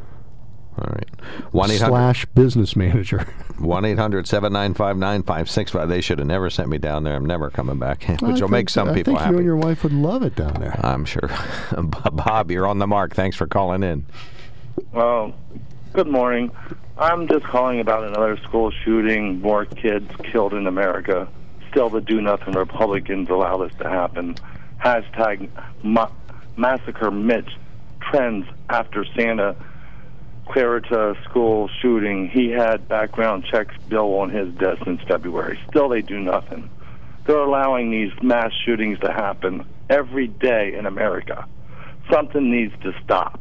All right. one eight hundred slash business manager. one eight hundred seven nine five nine five six five. They should have never sent me down there. I'm never coming back, which I will think, make some I people think happy. You and your wife would love it down there. I'm sure. Bob, you're on the mark. Thanks for calling in. Well, good morning. I'm just calling about another school shooting, more kids killed in America. Still the do-nothing Republicans allow this to happen. Hashtag ma- massacre Mitch trends after Santa Clarita school shooting. He had background checks bill on his desk since February. Still they do nothing. They're allowing these mass shootings to happen every day in America. Something needs to stop.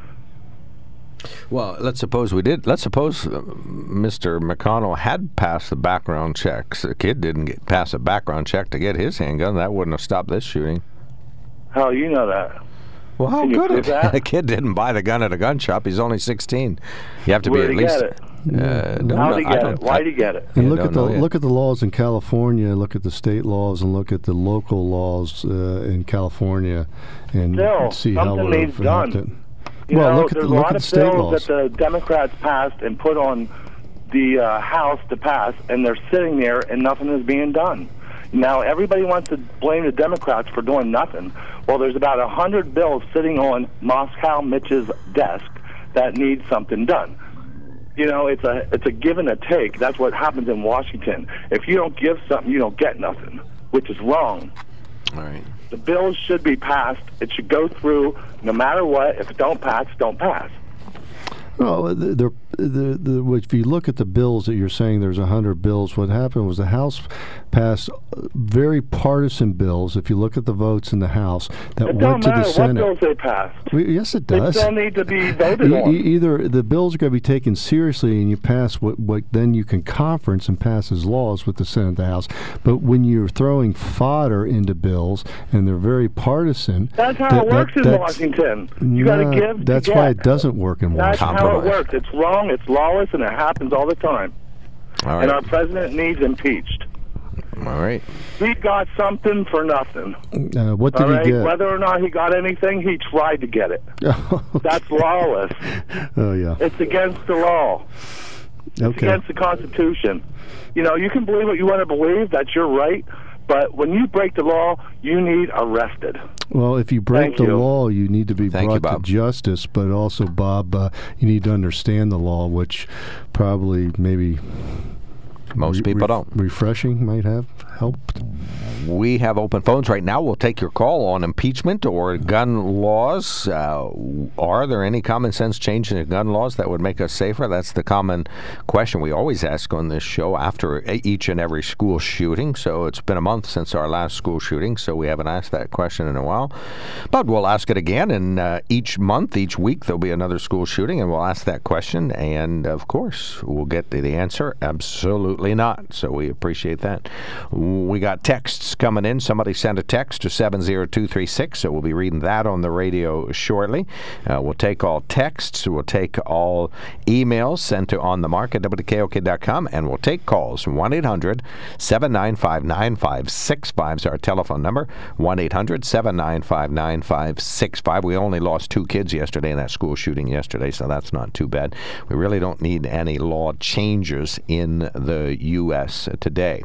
Well, let's suppose we did. Let's suppose uh, Mister McConnell had passed the background checks. The kid didn't get pass a background check to get his handgun. That wouldn't have stopped this shooting. How do you know that? Well, how Can good you it? that? The kid didn't buy the gun at a gun shop. He's only sixteen. You have to Where'd be at he least. get it? Uh, don't How know. did he I get don't- it? Why did he get it? And Yeah, look don't at the know yet. look at the laws in California. Look at the state laws, and look at the local laws uh, in California, and Still, see how something it needs would done. affect it. You Well, know, look at there's the- a look lot at of the state bills laws. that the Democrats passed and put on the uh, House to pass, and they're sitting there and nothing is being done. Now, everybody wants to blame the Democrats for doing nothing. Well, there's about a hundred bills sitting on Moscow Mitch's desk that need something done. You know, it's a it's a give and a take. That's what happens in Washington. If you don't give something, you don't get nothing, which is wrong. All right. The bills should be passed. It should go through no matter what. If it don't pass, don't pass. Well, they're the, the if you look at the bills that you're saying there's one hundred bills, what happened was the House passed very partisan bills. If you look at the votes in the House that It went don't to the matter Senate. what bills they passed. Well, yes, it They does. still need to be voted E- on. e- either the bills are going to be taken seriously and you pass what, what then you can conference and pass as laws with the Senate and the House. But when you're throwing fodder into bills and they're very partisan, That's how that- it works that- in that's- Washington. You got to Nah, give. to That's get. why it doesn't work in That's Washington. how it Compromise. works. It's wrong. It's lawless, and it happens all the time. All And right. our president needs impeached. All right. He got something for nothing. Uh, what did All right. he get? Whether or not he got anything, he tried to get it. That's lawless. Oh yeah. It's against the law. It's Okay. against the Constitution. You know, you can believe what you want to believe. That's your right. But when you break the law, you need arrested. Well, if you break Thank the you. law, you need to be Thank you, brought Bob. to justice. But also, Bob, uh, you need to understand the law, which probably maybe Most re- people re- don't. Refreshing might have helped. We have open phones right now. We'll take your call on impeachment or gun laws. Uh, are there any common sense changes in gun laws that would make us safer? That's the common question we always ask on this show after each and every school shooting. So it's been a month since our last school shooting, so we haven't asked that question in a while. But we'll ask it again, and uh, each month, each week, there'll be another school shooting, and we'll ask that question. And, of course, we'll get the, the answer, absolutely not. So we appreciate that. We got texts coming in. Somebody sent a text to seven zero two three six, so we'll be reading that on the radio shortly. Uh, we'll take all texts. We'll take all emails sent to on the mark at W K O K dot com, and we'll take calls. one eight hundred seven nine five nine five six five is our telephone number. one eight hundred seven nine five nine five six five. We only lost two kids yesterday in that school shooting yesterday, so that's not too bad. We really don't need any law changes in the U S today.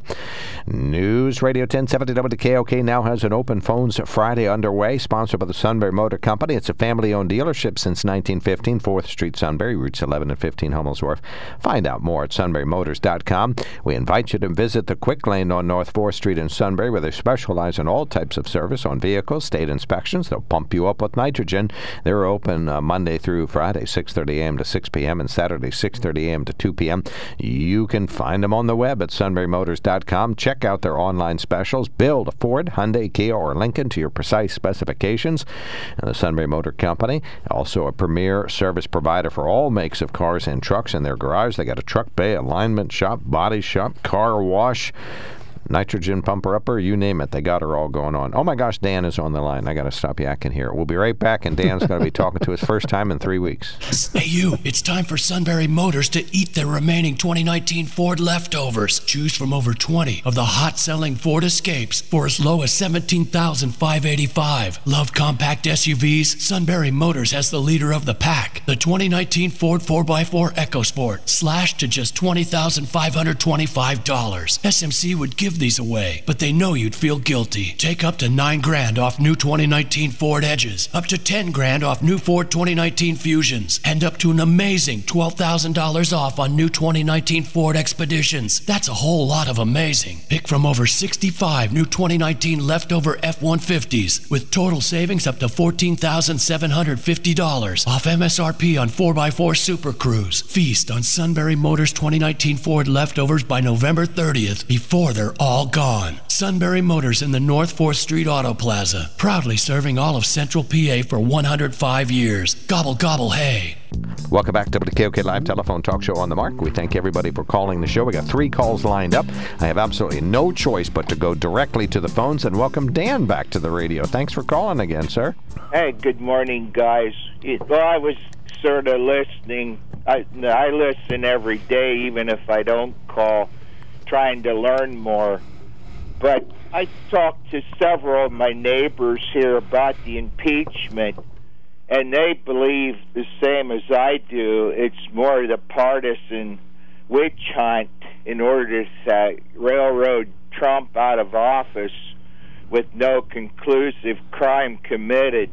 News Radio ten seventy W K O K now has an Open Phones Friday underway, sponsored by the Sunbury Motor Company. It's a family-owned dealership since nineteen fifteen, fourth Street, Sunbury, routes eleven and fifteen, Hummelsdorf. Find out more at sunbury motors dot com. We invite you to visit the Quick Lane on North fourth Street in Sunbury, where they specialize in all types of service on vehicles, state inspections. They'll pump you up with nitrogen. They're open uh, Monday through Friday, six thirty a.m. to six p.m., and Saturday, six thirty a.m. to two p.m. You can find them on the web at sunbury motors dot com. Check out their online specials. Build a Ford, Hyundai, Kia, or Lincoln to your precise specifications. And the Sunbury Motor Company, also a premier service provider for all makes of cars and trucks in their garage. They got a truck bay, alignment shop, body shop, car wash, nitrogen pumper upper, you name it. They got her all going on. Oh my gosh, Dan is on the line. I got to stop yakking here. We'll be right back, and Dan's going to be talking to us first time in three weeks. Hey you, it's time for Sunbury Motors to eat their remaining twenty nineteen Ford leftovers. Choose from over twenty of the hot-selling Ford Escapes for as low as seventeen thousand five hundred eighty-five dollars. Love compact S U Vs? Sunbury Motors has the leader of the pack, the twenty nineteen Ford four by four EcoSport, slashed to just twenty thousand five hundred twenty-five dollars. S M C would give these away, but they know you'd feel guilty. Take up to nine grand off new twenty nineteen Ford Edges, up to ten grand off new Ford twenty nineteen Fusions, and up to an amazing twelve thousand dollars off on new twenty nineteen Ford Expeditions. That's a whole lot of amazing. Pick from over sixty-five new twenty nineteen leftover F one fifties with total savings up to fourteen thousand seven hundred fifty dollars off M S R P on four by four Super Cruise. Feast on Sunbury Motors twenty nineteen Ford leftovers by November thirtieth before they're all gone. Sunbury Motors in the North fourth Street Auto Plaza, proudly serving all of Central P A for one hundred five years. Gobble, gobble, hey. Welcome back to W K O K Live Telephone Talk Show on the Mark. We thank everybody for calling the show. We got three calls lined up. I have absolutely no choice but to go directly to the phones and welcome Dan back to the radio. Thanks for calling again, sir. Hey, good morning, guys. It, well, I was sort of listening. I, I listen every day, even if I don't call, trying to learn more. But I talked to several of my neighbors here about the impeachment, and they believe the same as I do. It's more the partisan witch hunt in order to uh, railroad Trump out of office with no conclusive crime committed.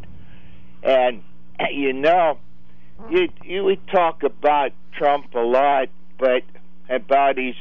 And, you know, you, you would talk about Trump a lot, but about his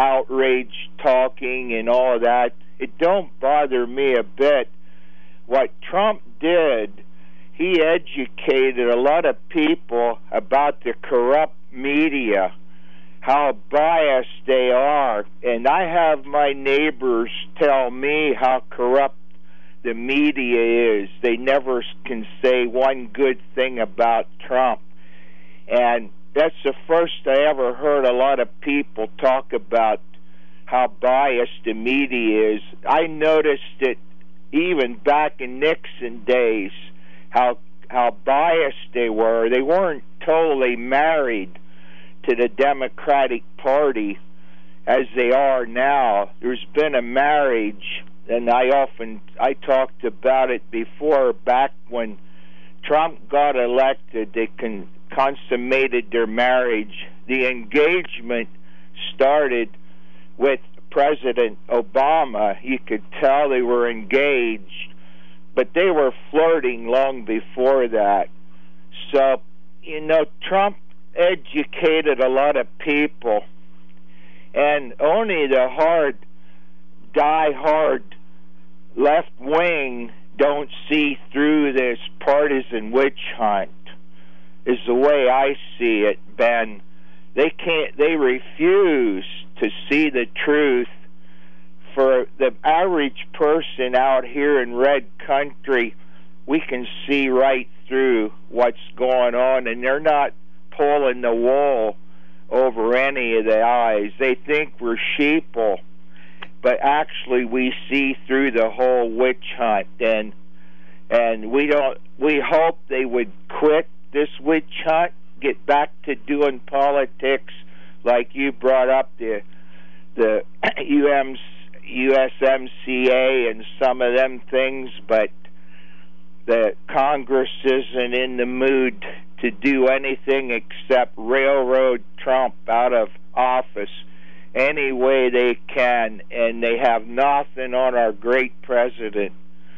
outrage talking and all of that, it don't bother me a bit. What Trump did, he educated a lot of people about the corrupt media, how biased they are. And I have my neighbors tell me how corrupt the media is. They never can say one good thing about Trump. And that's the first I ever heard a lot of people talk about how biased the media is. I noticed it even back in Nixon days, how how biased they were. They weren't totally married to the Democratic Party as they are now. There's been a marriage, and I often I talked about it before, back when Trump got elected. They con- consummated their marriage. The engagement started with President Obama. You could tell they were engaged, but they were flirting long before that. So, you know, Trump educated a lot of people, and only the hard, die-hard left wing don't see through this partisan witch hunt, is the way I see it, Ben. They can't, they refuse to see the truth. For the average person out here in red country, we can see right through what's going on, and they're not pulling the wool over any of the eyes. They think we're sheeple, but actually we see through the whole witch hunt, and and we don't. We hope they would quit this witch hunt, get back to doing politics, like you brought up the the U M U S M C A and some of them things, but the Congress isn't in the mood to do anything except railroad Trump out of office any way they can, and they have nothing on our great president.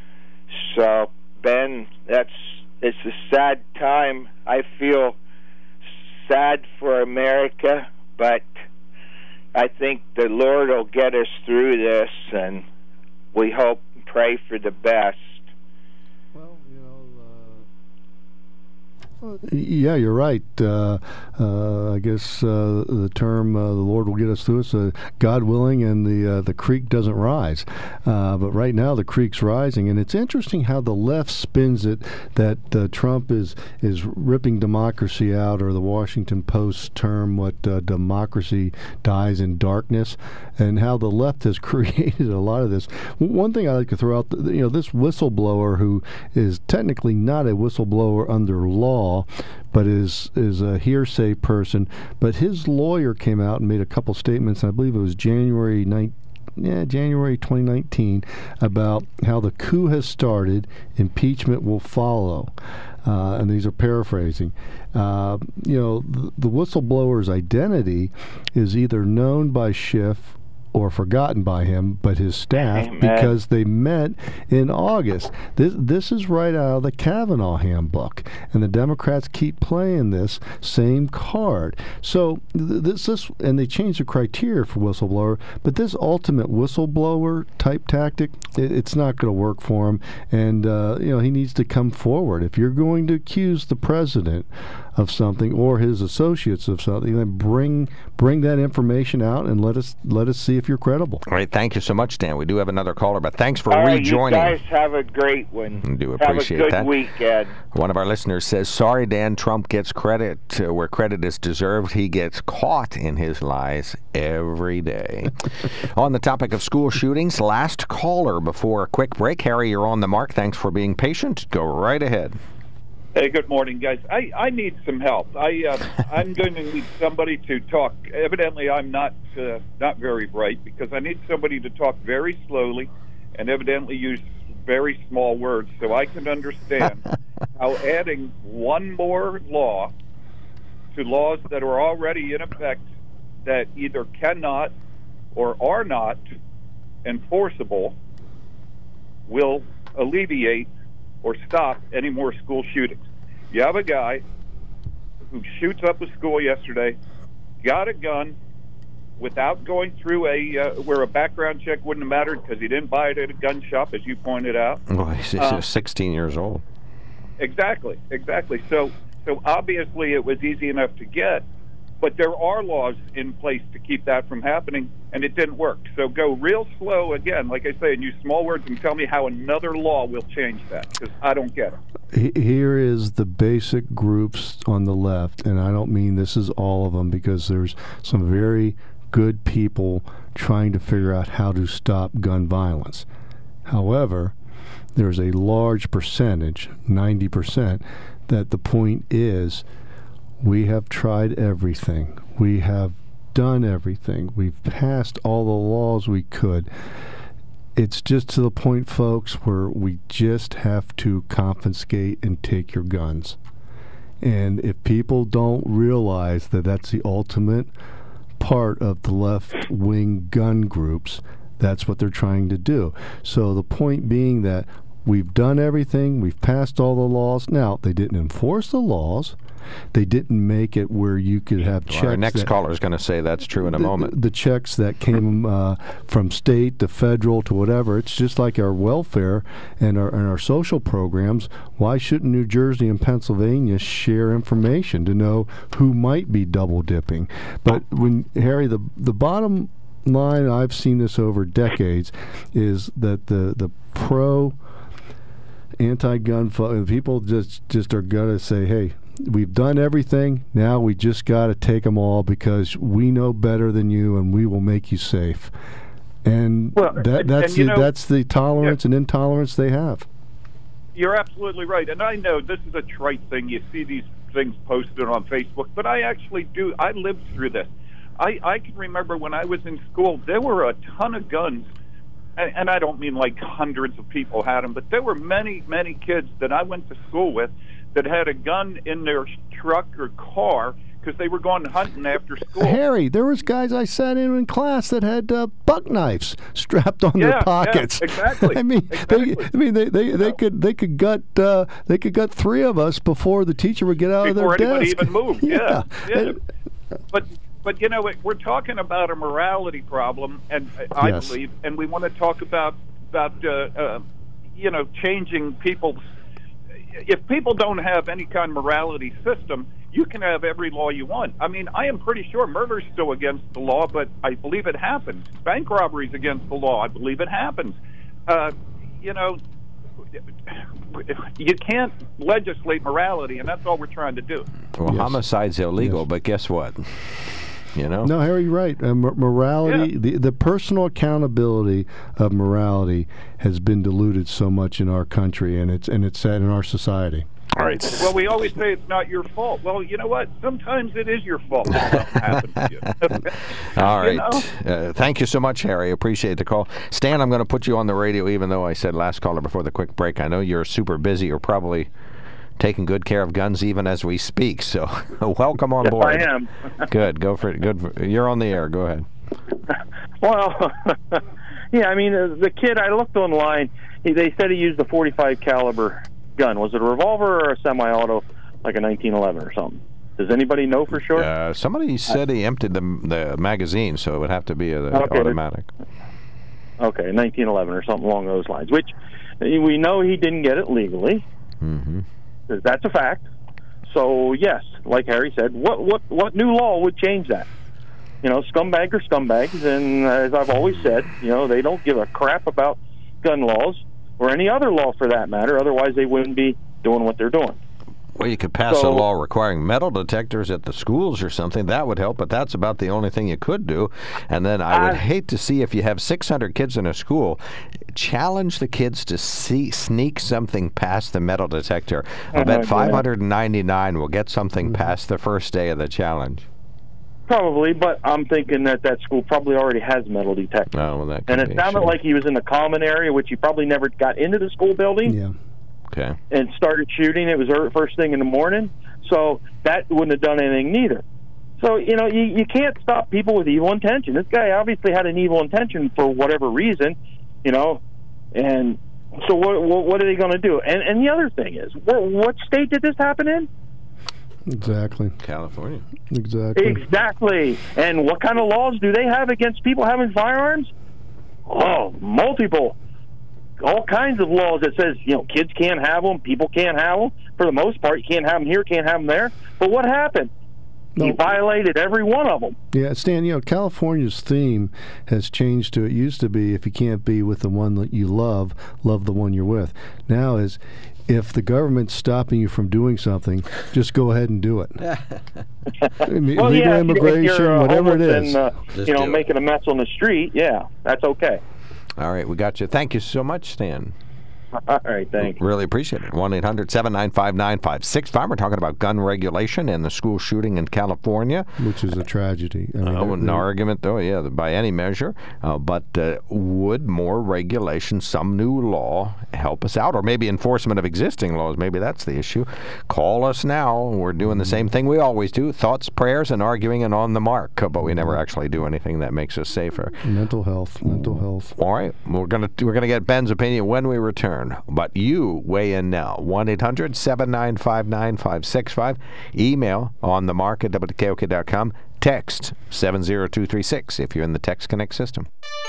So, Ben, that's it's a sad time. I feel sad for America, but I think the Lord will get us through this, and we hope and pray for the best. Well, you know, uh, yeah, you're right. Uh, uh, I guess uh, the term uh, "the Lord will get us through this," uh, God willing, and the uh, the creek doesn't rise. Uh, but right now, the creek's rising, and it's interesting how the left spins it that uh, Trump is is ripping democracy out, or the Washington Post term, "what uh, democracy dies in darkness," and how the left has created a lot of this. One thing I like to throw out, you know, this whistleblower who is technically not a whistleblower under law, but is is a hearsay person. But his lawyer came out and made a couple statements. I believe it was January ninth. Yeah, January twenty nineteen, about how the coup has started, impeachment will follow. Uh, and these are paraphrasing. Uh, you know, the, the whistleblower's identity is either known by Schiff or forgotten by him, but his staff, Amen. because they met in August. This this is right out of the Kavanaugh handbook, and the Democrats keep playing this same card. So th- this this and they changed the criteria for whistleblower, but this ultimate whistleblower type tactic, it, it's not going to work for him. And uh, you know, he needs to come forward. If you're going to accuse the president of something or his associates of something, then bring bring that information out and let us let us see if you're credible. All right, thank you so much, Dan. We do have another caller, but thanks for All right, rejoining. you guys have a great one. We do appreciate have a good that. weekend. One of our listeners says, sorry, Dan, Trump gets credit uh, where credit is deserved. He gets caught in his lies every day. On the topic of school shootings, last caller before a quick break. Harry, you're on the mark. Thanks for being patient. Go right ahead. Hey, good morning, guys. I, I need some help. I uh, I'm going to need somebody to talk. Evidently, I'm not uh, not very bright, because I need somebody to talk very slowly and evidently use very small words so I can understand how adding one more law to laws that are already in effect that either cannot or are not enforceable will alleviate or stop any more school shootings. You have a guy who shoots up a school yesterday, got a gun without going through a uh, where a background check wouldn't have mattered because he didn't buy it at a gun shop, as you pointed out. Well, he's, he's Uh, sixteen years old. exactly, exactly. So, so obviously it was easy enough to get, but there are laws in place to keep that from happening, and it didn't work. So go real slow again, like I say, and use small words, and tell me how another law will change that, because I don't get it. Here is the basic groups on the left, and I don't mean this is all of them, because there's some very good people trying to figure out how to stop gun violence. However, there's a large percentage, ninety percent, that the point is we have tried everything. We have done everything. We've passed all the laws we could. It's just to the point, folks, where we just have to confiscate and take your guns. And if people don't realize that that's the ultimate part of the left-wing gun groups, that's what they're trying to do. So the point being that we've done everything, we've passed all the laws. Now, they didn't enforce the laws. They didn't make it where you could have Well, checks. our next that, caller is going to say that's true in a the, moment. The checks that came uh, from state to federal to whatever. It's just like our welfare and our and our social programs. Why shouldn't New Jersey and Pennsylvania share information to know who might be double dipping? But when Harry, the the bottom line, I've seen this over decades, is that the the pro anti-gun fo- people just just are gonna say, hey, we've done everything. Now we just got to take them all because we know better than you, and we will make you safe. And Well, that, and- that's and, you the know- that's the tolerance and intolerance they have. You're absolutely right, and I know this is a trite thing. You see these things posted on Facebook, but I actually do. I lived through this. I, I can remember when I was in school, there were a ton of guns, and, and I don't mean like hundreds of people had them, but there were many, many kids that I went to school with that had a gun in their truck or car because they were going hunting after school. Harry, there was guys I sat in in class that had uh, buck knives strapped on Yeah, their pockets. yeah, exactly. I mean, Exactly. they, I mean, they they, they could they could gut uh, they could gut three of us before the teacher would get out Before of their anybody desk. even moved, yeah, yeah. And- But but you know, we're talking about a morality problem, and I Yes. believe, and we want to talk about about uh, uh, you know, changing people's. If people don't have any kind of morality system, you can have every law you want. I mean, I am pretty sure murder's still against the law, but I believe it happens. Bank robbery's against the law. I believe it happens. Uh, you know, you can't legislate morality, and that's all we're trying to do. Well, Yes. homicide's illegal, Yes. but guess what? You know? No, Harry, you're right. Uh, mor- morality, Yeah. the, the personal accountability of morality has been diluted so much in our country, and it's and it's sad in our society. All right. Well, we always say it's not your fault. Well, you know what? Sometimes it is your fault that something happens to you. All right. You know? Uh, thank you so much, Harry. Appreciate the call. Stan, I'm going to put you on the radio, even though I said last caller before the quick break. I know you're super busy. You're probably taking good care of guns even as we speak. So welcome on Yes, board. I am. Good. Go for it. Good. For, you're on the air. Go ahead. Well, yeah, I mean, uh, the kid, I looked online, he, they said he used a forty-five caliber gun. Was it a revolver or a semi-auto, like a nineteen eleven or something? Does anybody know for sure? Uh, somebody said he emptied the the magazine, so it would have to be a, Okay, automatic. Okay, nineteen eleven or something along those lines, which we know he didn't get it legally. Mm-hmm. That's a fact. So, yes, like Harry said, what, what, what new law would change that? You know, scumbag are scumbags, and as I've always said, you know, they don't give a crap about gun laws or any other law for that matter. Otherwise, they wouldn't be doing what they're doing. Well, you could pass So- a law requiring metal detectors at the schools or something. That would help, but that's about the only thing you could do. And then I would Uh, hate to see, if you have six hundred kids in a school, challenge the kids to see, sneak something past the metal detector. I Uh-huh, bet yeah. five hundred ninety-nine will get something past the first day of the challenge. Probably, but I'm thinking that that school probably already has metal detectors. Oh, well, that could And be it a sounded shame. like he was in the common area, which he probably never got into the school building. Yeah. Okay. And started shooting. It was ear- first thing in the morning, so that wouldn't have done anything neither. So, you know, you, you can't stop people with evil intention. This guy obviously had an evil intention for whatever reason, you know, and so what, what, what are they going to do? And, and the other thing is, what, what state did this happen in? Exactly. California. Exactly. Exactly. And what kind of laws do they have against people having firearms? Oh, multiple. all kinds of laws that says, you know, kids can't have them, people can't have them. For the most part, you can't have them here, can't have them there. But what happened? No. He violated every one of them. Yeah, Stan, you know, California's theme has changed to, it used to be, if you can't be with the one that you love, love the one you're with. Now is, if the government's stopping you from doing something, just go ahead and do it. I mean, well, legal yeah, immigration, if you're, uh, whatever it is. And, uh, you know, making a mess on the street, yeah, that's okay. All right, we got you. Thank you so much, Stan. All right, thanks. Really appreciate it. one eight hundred seven nine five nine five six five. We're talking about gun regulation and the school shooting in California. Which is a tragedy. I mean, oh, an argument, though, yeah, by any measure. Uh, but uh, would more regulation, some new law, help us out? Or maybe enforcement of existing laws. Maybe that's the issue. Call us now. We're doing the same thing we always do. Thoughts, prayers, and arguing and on the mark. But we never actually do anything that makes us safer. Mental health. Mental health. All right. We're going to we're gonna get Ben's opinion when we return. But you weigh in now. one eight hundred seven nine five nine five six five. Email on the mark at W K O K dot com. Text seven zero two three six if you're in the Text Connect system.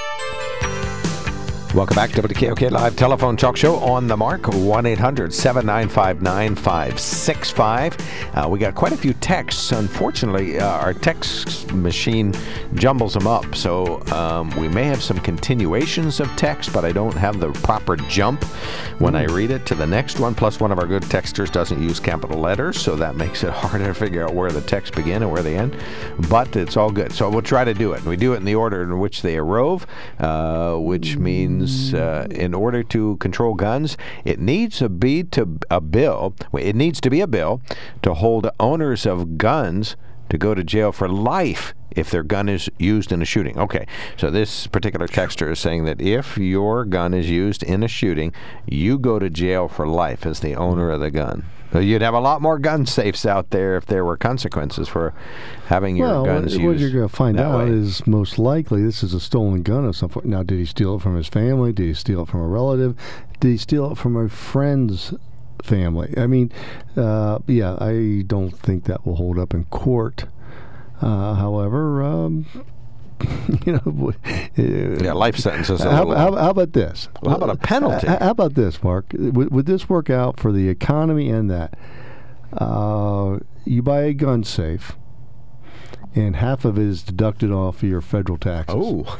Welcome back to W K O K Live Telephone Talk Show on the mark. one eight hundred seven nine five nine five six five. Uh, we got quite a few texts. Unfortunately, uh, our text machine jumbles them up. So um, we may have some continuations of text, but I don't have the proper jump when I read it to the next one. Plus, one of our good texters doesn't use capital letters, so that makes it harder to figure out where the text begin and where they end. But it's all good. So we'll try to do it. We do it in the order in which they arose, uh, which means Uh, in order to control guns, it needs to be to a bill. It needs to be a bill to hold owners of guns to go to jail for life if their gun is used in a shooting. Okay, so this particular texter is saying that if your gun is used in a shooting, you go to jail for life as the owner of the gun. So you'd have a lot more gun safes out there if there were consequences for having your well, guns what, used. What you're going to find that out way. is most likely this is a stolen gun of some point. Now, did he steal it from his family? Did he steal it from a relative? Did he steal it from a friend's family? I mean, uh, yeah, I don't think that will hold up in court. Uh, however, um, you know, yeah, life sentences. How, how, how about this? Well, how about a penalty? How, how about this, Mark? Would, would this work out for the economy and that? Uh, you buy a gun safe, and half of it is deducted off of your federal taxes. Oh,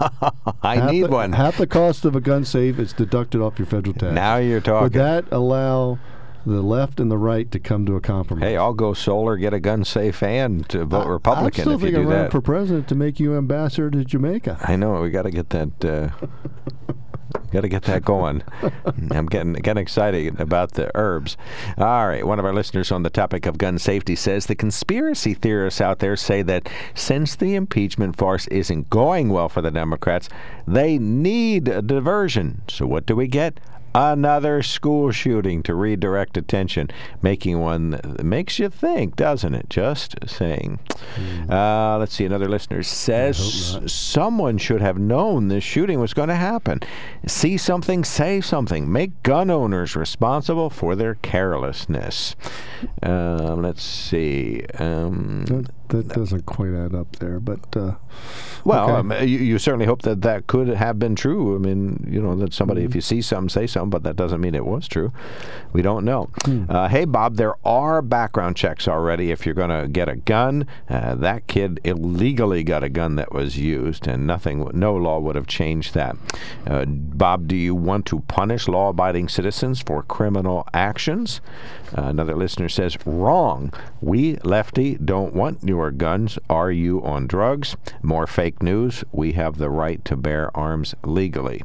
I half need the, one. Half the cost of a gun safe is deducted off your federal taxes. Now you're talking. Would that allow the left and the right to come to a compromise? Hey, I'll go solar, get a gun safe, and to vote Republican I still if think you do I'm running that. for president to make you ambassador to Jamaica. I know. We got to get that. Uh, got to get that going. I'm getting getting excited about the herbs. All right. One of our listeners on the topic of gun safety says the conspiracy theorists out there say that since the impeachment farce isn't going well for the Democrats, they need a diversion. So what do we get? Another school shooting to redirect attention, making one that makes you think, doesn't it? Just saying. Mm. Uh, let's see. Another listener says someone should have known this shooting was going to happen. See something, say something. Make gun owners responsible for their carelessness. Uh, let's see. Um, that, that doesn't quite add up there, but uh, well, okay. um, you, you certainly hope that that could have been true. I mean, you know, that somebody, mm-hmm. if you see something, say something, but that doesn't mean it was true. We don't know. Mm. Uh, hey, Bob, there are background checks already if you're going to get a gun. Uh, that kid illegally got a gun that was used, and nothing, no law would have changed that. Uh, Bob, do you want to punish law-abiding citizens for criminal actions? Uh, another listener says, wrong. We, lefty, don't want newer guns. Are you on drugs? More fake news. We have the right to bear arms legally.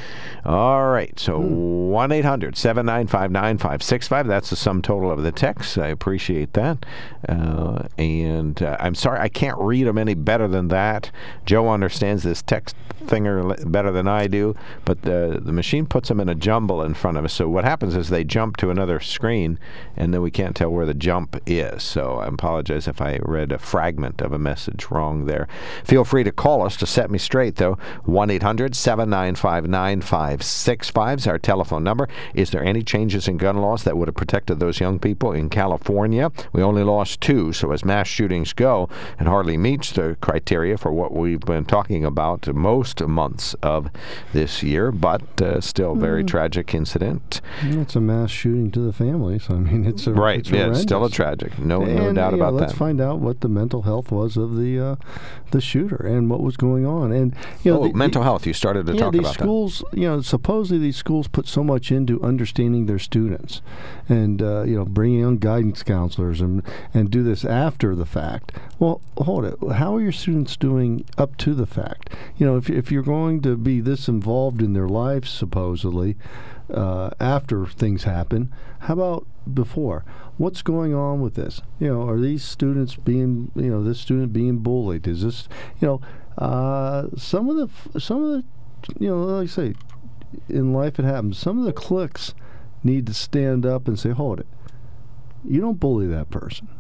All right, so one eight hundred seven nine five nine five six five. That's the sum total of the texts. I appreciate that. Uh, and uh, I'm sorry, I can't read them any better than that. Joe understands this text thinger better than I do, but the, the machine puts them in a jumble in front of us. So what happens is they jump to another screen, and then we can't tell where the jump is. So I apologize if I read a fragment of a message wrong there. Feel free to call us to set me straight, though. one eight hundred seven nine five nine five five six five is our telephone number. Is there any changes in gun laws that would have protected those young people in California? We only lost two, so as mass shootings go, it hardly meets the criteria for what we've been talking about most months of this year, but uh, still very mm. tragic incident. It's a mass shooting to the families. I mean, it's a right. It's yeah, it's still a tragic. No, and, no doubt you about know, that. Let's find out what the mental health was of the uh, the shooter and what was going on. And you know, oh, the, mental the, health. You started to yeah, talk these about schools, that. You know, supposedly these schools put so much into understanding their students, and uh, you know, bringing on guidance counselors and and do this after the fact. Well, hold it. How are your students doing up to the fact? You know, if if you're going to be this involved in their lives, supposedly, uh, after things happen, how about before? What's going on with this? You know, are these students being, you know, this student being bullied? Is this, you know, uh, some of the, some of the, you know, like I say, in life it happens. Some of the cliques need to stand up and say, hold it. You don't bully that person.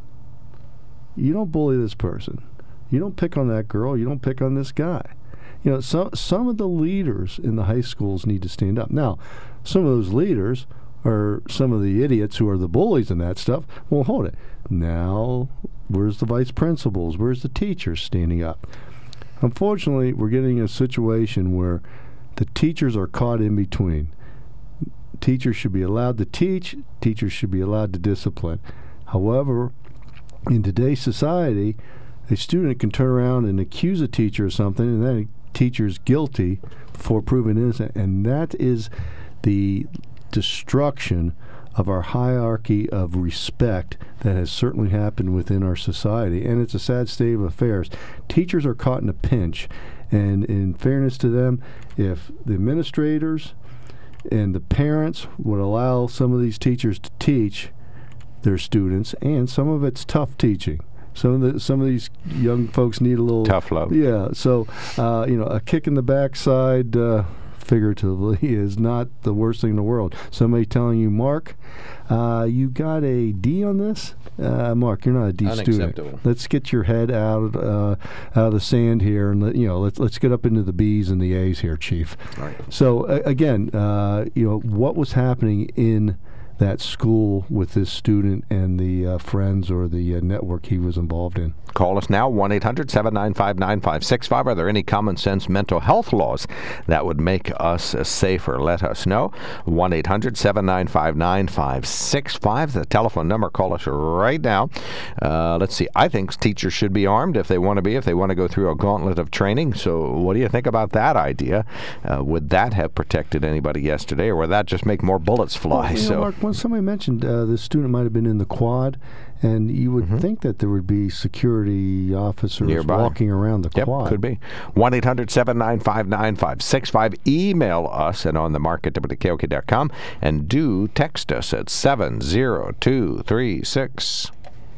You don't bully this person. You don't pick on that girl. You don't pick on this guy. You know, some some of the leaders in the high schools need to stand up. Now, some of those leaders are some of the idiots who are the bullies and that stuff. Well, hold it. Now, where's the vice principals? Where's the teachers standing up? Unfortunately, we're getting a situation where the teachers are caught in between. Teachers should be allowed to teach. Teachers should be allowed to discipline. However, in today's society, a student can turn around and accuse a teacher of something, and then a teacher's guilty before proven innocent, and that is the destruction of our hierarchy of respect that has certainly happened within our society, and it's a sad state of affairs. Teachers are caught in a pinch, and in fairness to them, if the administrators and the parents would allow some of these teachers to teach their students, and some of it's tough teaching. Some of the some of these young folks need a little tough love. Yeah, so uh, you know, a kick in the backside, uh, figuratively, is not the worst thing in the world. Somebody telling you, Mark, uh, you got a D on this? Uh, Mark, you're not a D student. Let's get your head out uh, out of the sand here, and let, you know, let's let's get up into the B's and the A's here, Chief. Right. So uh, again, uh, you know, what was happening in that school with this student and the uh, friends or the uh, network he was involved in? Call us now, one eight hundred seven nine five nine five six five. Are there any common sense mental health laws that would make us uh, safer? Let us know. one eight hundred seven nine five nine five six five. The telephone number. Call us right now. Uh, let's see. I think teachers should be armed if they want to be, if they want to go through a gauntlet of training. So what do you think about that idea? Uh, would that have protected anybody yesterday, or would that just make more bullets fly? Well, you so. know, Mark, when somebody mentioned uh, the student might have been in the quad, and you would mm-hmm. think that there would be security officers nearby, walking around the yep, quad. Could be. one eight hundred seven nine five nine five six five. Email us at on the mark at W K O K dot com, and do text us at seven zero two three six.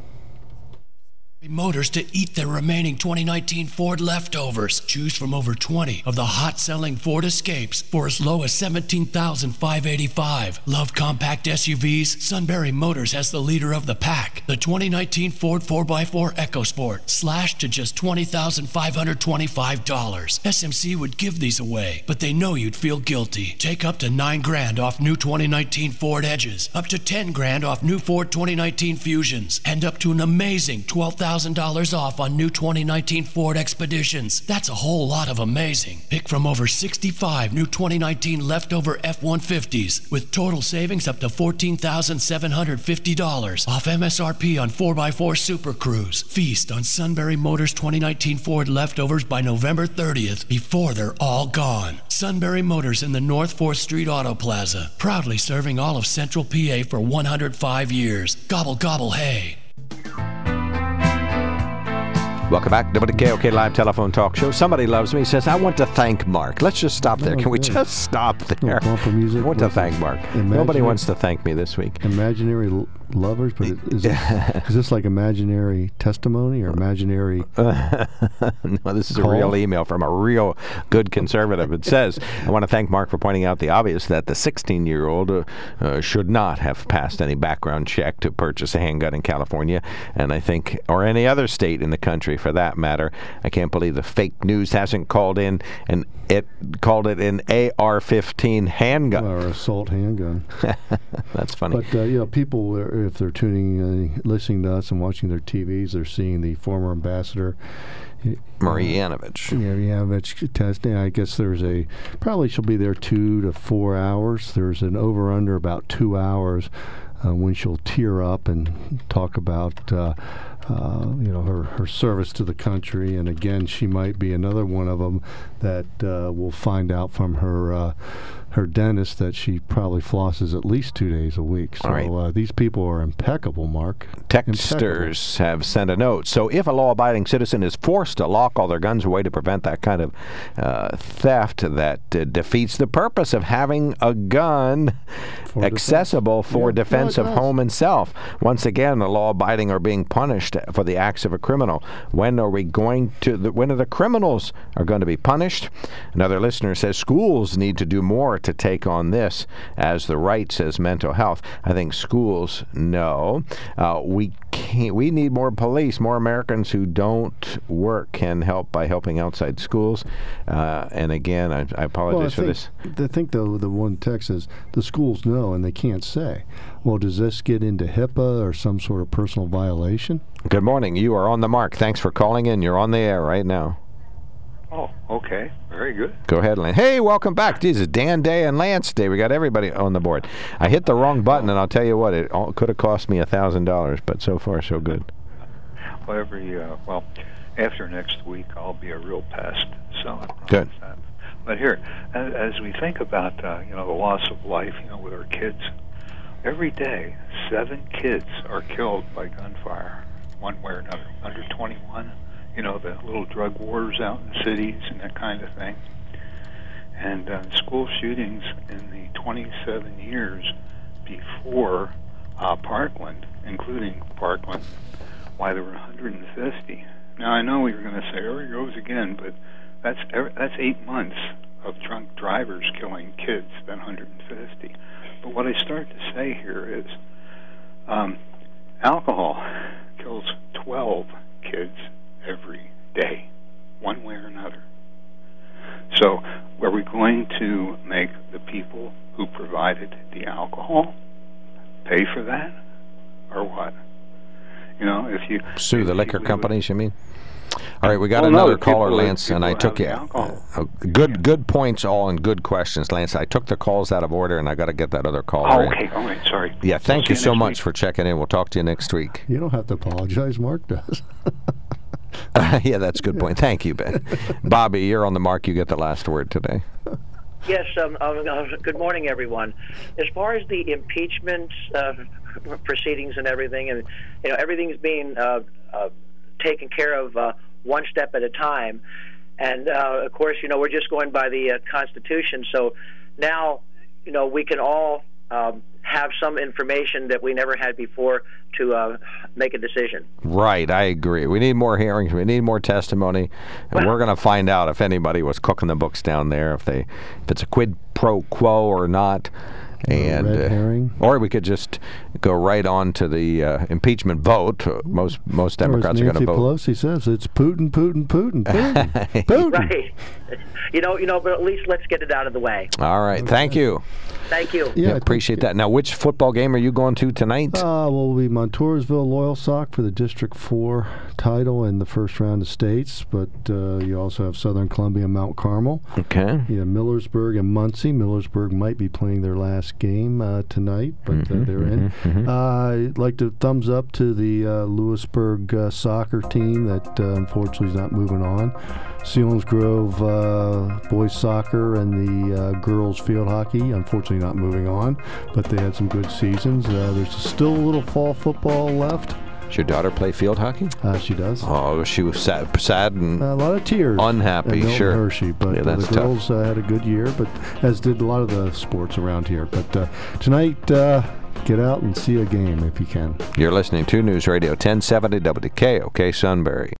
Motors to eat their remaining twenty nineteen Ford leftovers. Choose from over twenty of the hot-selling Ford Escapes for as low as seventeen thousand five hundred eighty-five dollars. Love compact S U Vs? Sunbury Motors has the leader of the pack. The twenty nineteen Ford four by four EcoSport, slashed to just twenty thousand five hundred twenty-five dollars. S M C would give these away, but they know you'd feel guilty. Take up to nine grand off new twenty nineteen Ford Edges, up to ten grand off new Ford twenty nineteen Fusions, and up to an amazing twelve thousand dollars off on new twenty nineteen Ford Expeditions. That's a whole lot of amazing. Pick from over sixty-five new twenty nineteen leftover F one fifties with total savings up to fourteen thousand seven hundred fifty dollars off M S R P on four by four Super Cruise. Feast on Sunbury Motors twenty nineteen Ford leftovers by November thirtieth before they're all gone. Sunbury Motors in the North fourth Street Auto Plaza, proudly serving all of Central P A for one hundred five years. Gobble, gobble, hey. Welcome back to W K O K Live Telephone Talk Show. Somebody loves me, says, I want to thank Mark. Let's just stop there. Oh, Can we good. just stop there? Bumper music. I want to thank Mark. Nobody wants to thank me this week. Imaginary l- lovers, but is, this, is this like imaginary testimony or imaginary No, this is call? a real email from a real good conservative. It says, I want to thank Mark for pointing out the obvious that the sixteen-year-old uh, uh, should not have passed any background check to purchase a handgun in California, and I think, or any other state in the country, for that matter. I can't believe the fake news hasn't called in and it called it an A R fifteen handgun. Or assault handgun. That's funny. But, uh, you know, people, if they're tuning, uh, listening to us and watching their T Vs, they're seeing the former ambassador Marie Yanovich. Yeah, Yanovich testing. I guess there's a, probably she'll be there two to four hours. There's an over-under about two hours uh, when she'll tear up and talk about, uh, uh, you know, her, her service to the country. And again, she might be another one of them that uh, we'll find out from her uh, her dentist that she probably flosses at least two days a week. So right. uh, these people are impeccable, Mark. Texters impeccable. Have sent a note. So if a law-abiding citizen is forced to lock all their guns away to prevent that kind of uh, theft, that uh, defeats the purpose of having a gun for accessible defense. for yeah, defense yeah, of home and self. Once again, the law-abiding are being punished for the acts of a criminal. When are we going to? The, when are the criminals are going to be punished? Another listener says schools need to do more to take on this as the right says mental health. I think schools know. Uh, we can't, we need more police. More Americans who don't work can help by helping outside schools. Uh, and again, I, I apologize well, I for think, this. I think the the one text says the schools know and they can't say. Well, does this get into HIPAA or some sort of personal violation? Good morning. You are on the mark. Thanks for calling in. You're on the air right now. Oh, okay. Very good. Go ahead, Lance. Hey, welcome back. Jesus, Dan Day and Lance Day. We got everybody on the board. I hit the wrong button, and I'll tell you what, it all, could have cost me a thousand dollars, but so far, so good. Well, every, uh, well, after next week, I'll be a real pest, so I promise good. that. But here, as, as we think about, uh, you know, the loss of life, you know, with our kids, every day, seven kids are killed by gunfire, one way or another, under twenty-one. You know, the little drug wars out in cities and that kind of thing. And uh, school shootings in the twenty-seven years before uh, Parkland, including Parkland, why there were one hundred fifty. Now, I know you're going to say, oh, here goes again, but that's that's eight months of drunk drivers killing kids, then one hundred fifty. But what I start to say here is um, alcohol kills twelve kids every day, one way or another. So are we going to make the people who provided the alcohol pay for that, or what? You know, if you sue the liquor companies, you mean? All right, we got well, another no, caller, people, Lance, people and I took you. Uh, uh, good, yeah. good points, all, and good questions, Lance. I took the calls out of order, and I got to get that other caller. Oh, okay, in. all right, sorry. Yeah, thank we'll you so much week. for checking in. We'll talk to you next week. You don't have to apologize. Mark does. uh, yeah, that's a good point. Thank you, Ben. Bobby, you're on the mark. You get the last word today. Yes, um, uh, good morning, everyone. As far as the impeachment uh, proceedings and everything, and you know, everything's being uh, uh, taken care of uh, one step at a time. And uh, of course, you know, we're just going by the uh, Constitution. So now, you know, we can all um, have some information that we never had before to uh, make a decision. Right, I agree. We need more hearings. We need more testimony, and well, we're going to find out if anybody was cooking the books down there, if they, if it's a quid pro quo or not. And red uh, herring. Or we could just go right on to the uh, impeachment vote. Most most Democrats are going to vote. Nancy Pelosi says it's Putin, Putin, Putin, Putin, Putin. Right. You know, you know, but at least let's get it out of the way. All right. Okay. Thank you. Thank you. Yeah, yeah appreciate that. Now, which football game are you going to tonight? Uh, well, it'll be Montoursville Loyalsock for the District four title in the first round of states, but uh, you also have Southern Columbia and Mount Carmel. Okay. Yeah, Millersburg and Muncie. Millersburg might be playing their last game uh, tonight, but mm-hmm, uh, they're mm-hmm, in. Mm-hmm. Uh, I'd like to thumbs up to the uh, Lewisburg uh, soccer team that uh, unfortunately is not moving on. Selinsgrove uh, boys soccer and the uh, girls field hockey, unfortunately not moving on, but they had some good seasons. Uh, there's still a little fall football left. Does your daughter play field hockey? Uh, she does. Oh, she was sad, sad and a lot of tears, unhappy. Sure, Hershey, but yeah, uh, that's the girls uh, had a good year, but as did a lot of the sports around here. But uh, tonight, uh, get out and see a game if you can. You're listening to News Radio ten seventy W K O K Sunbury.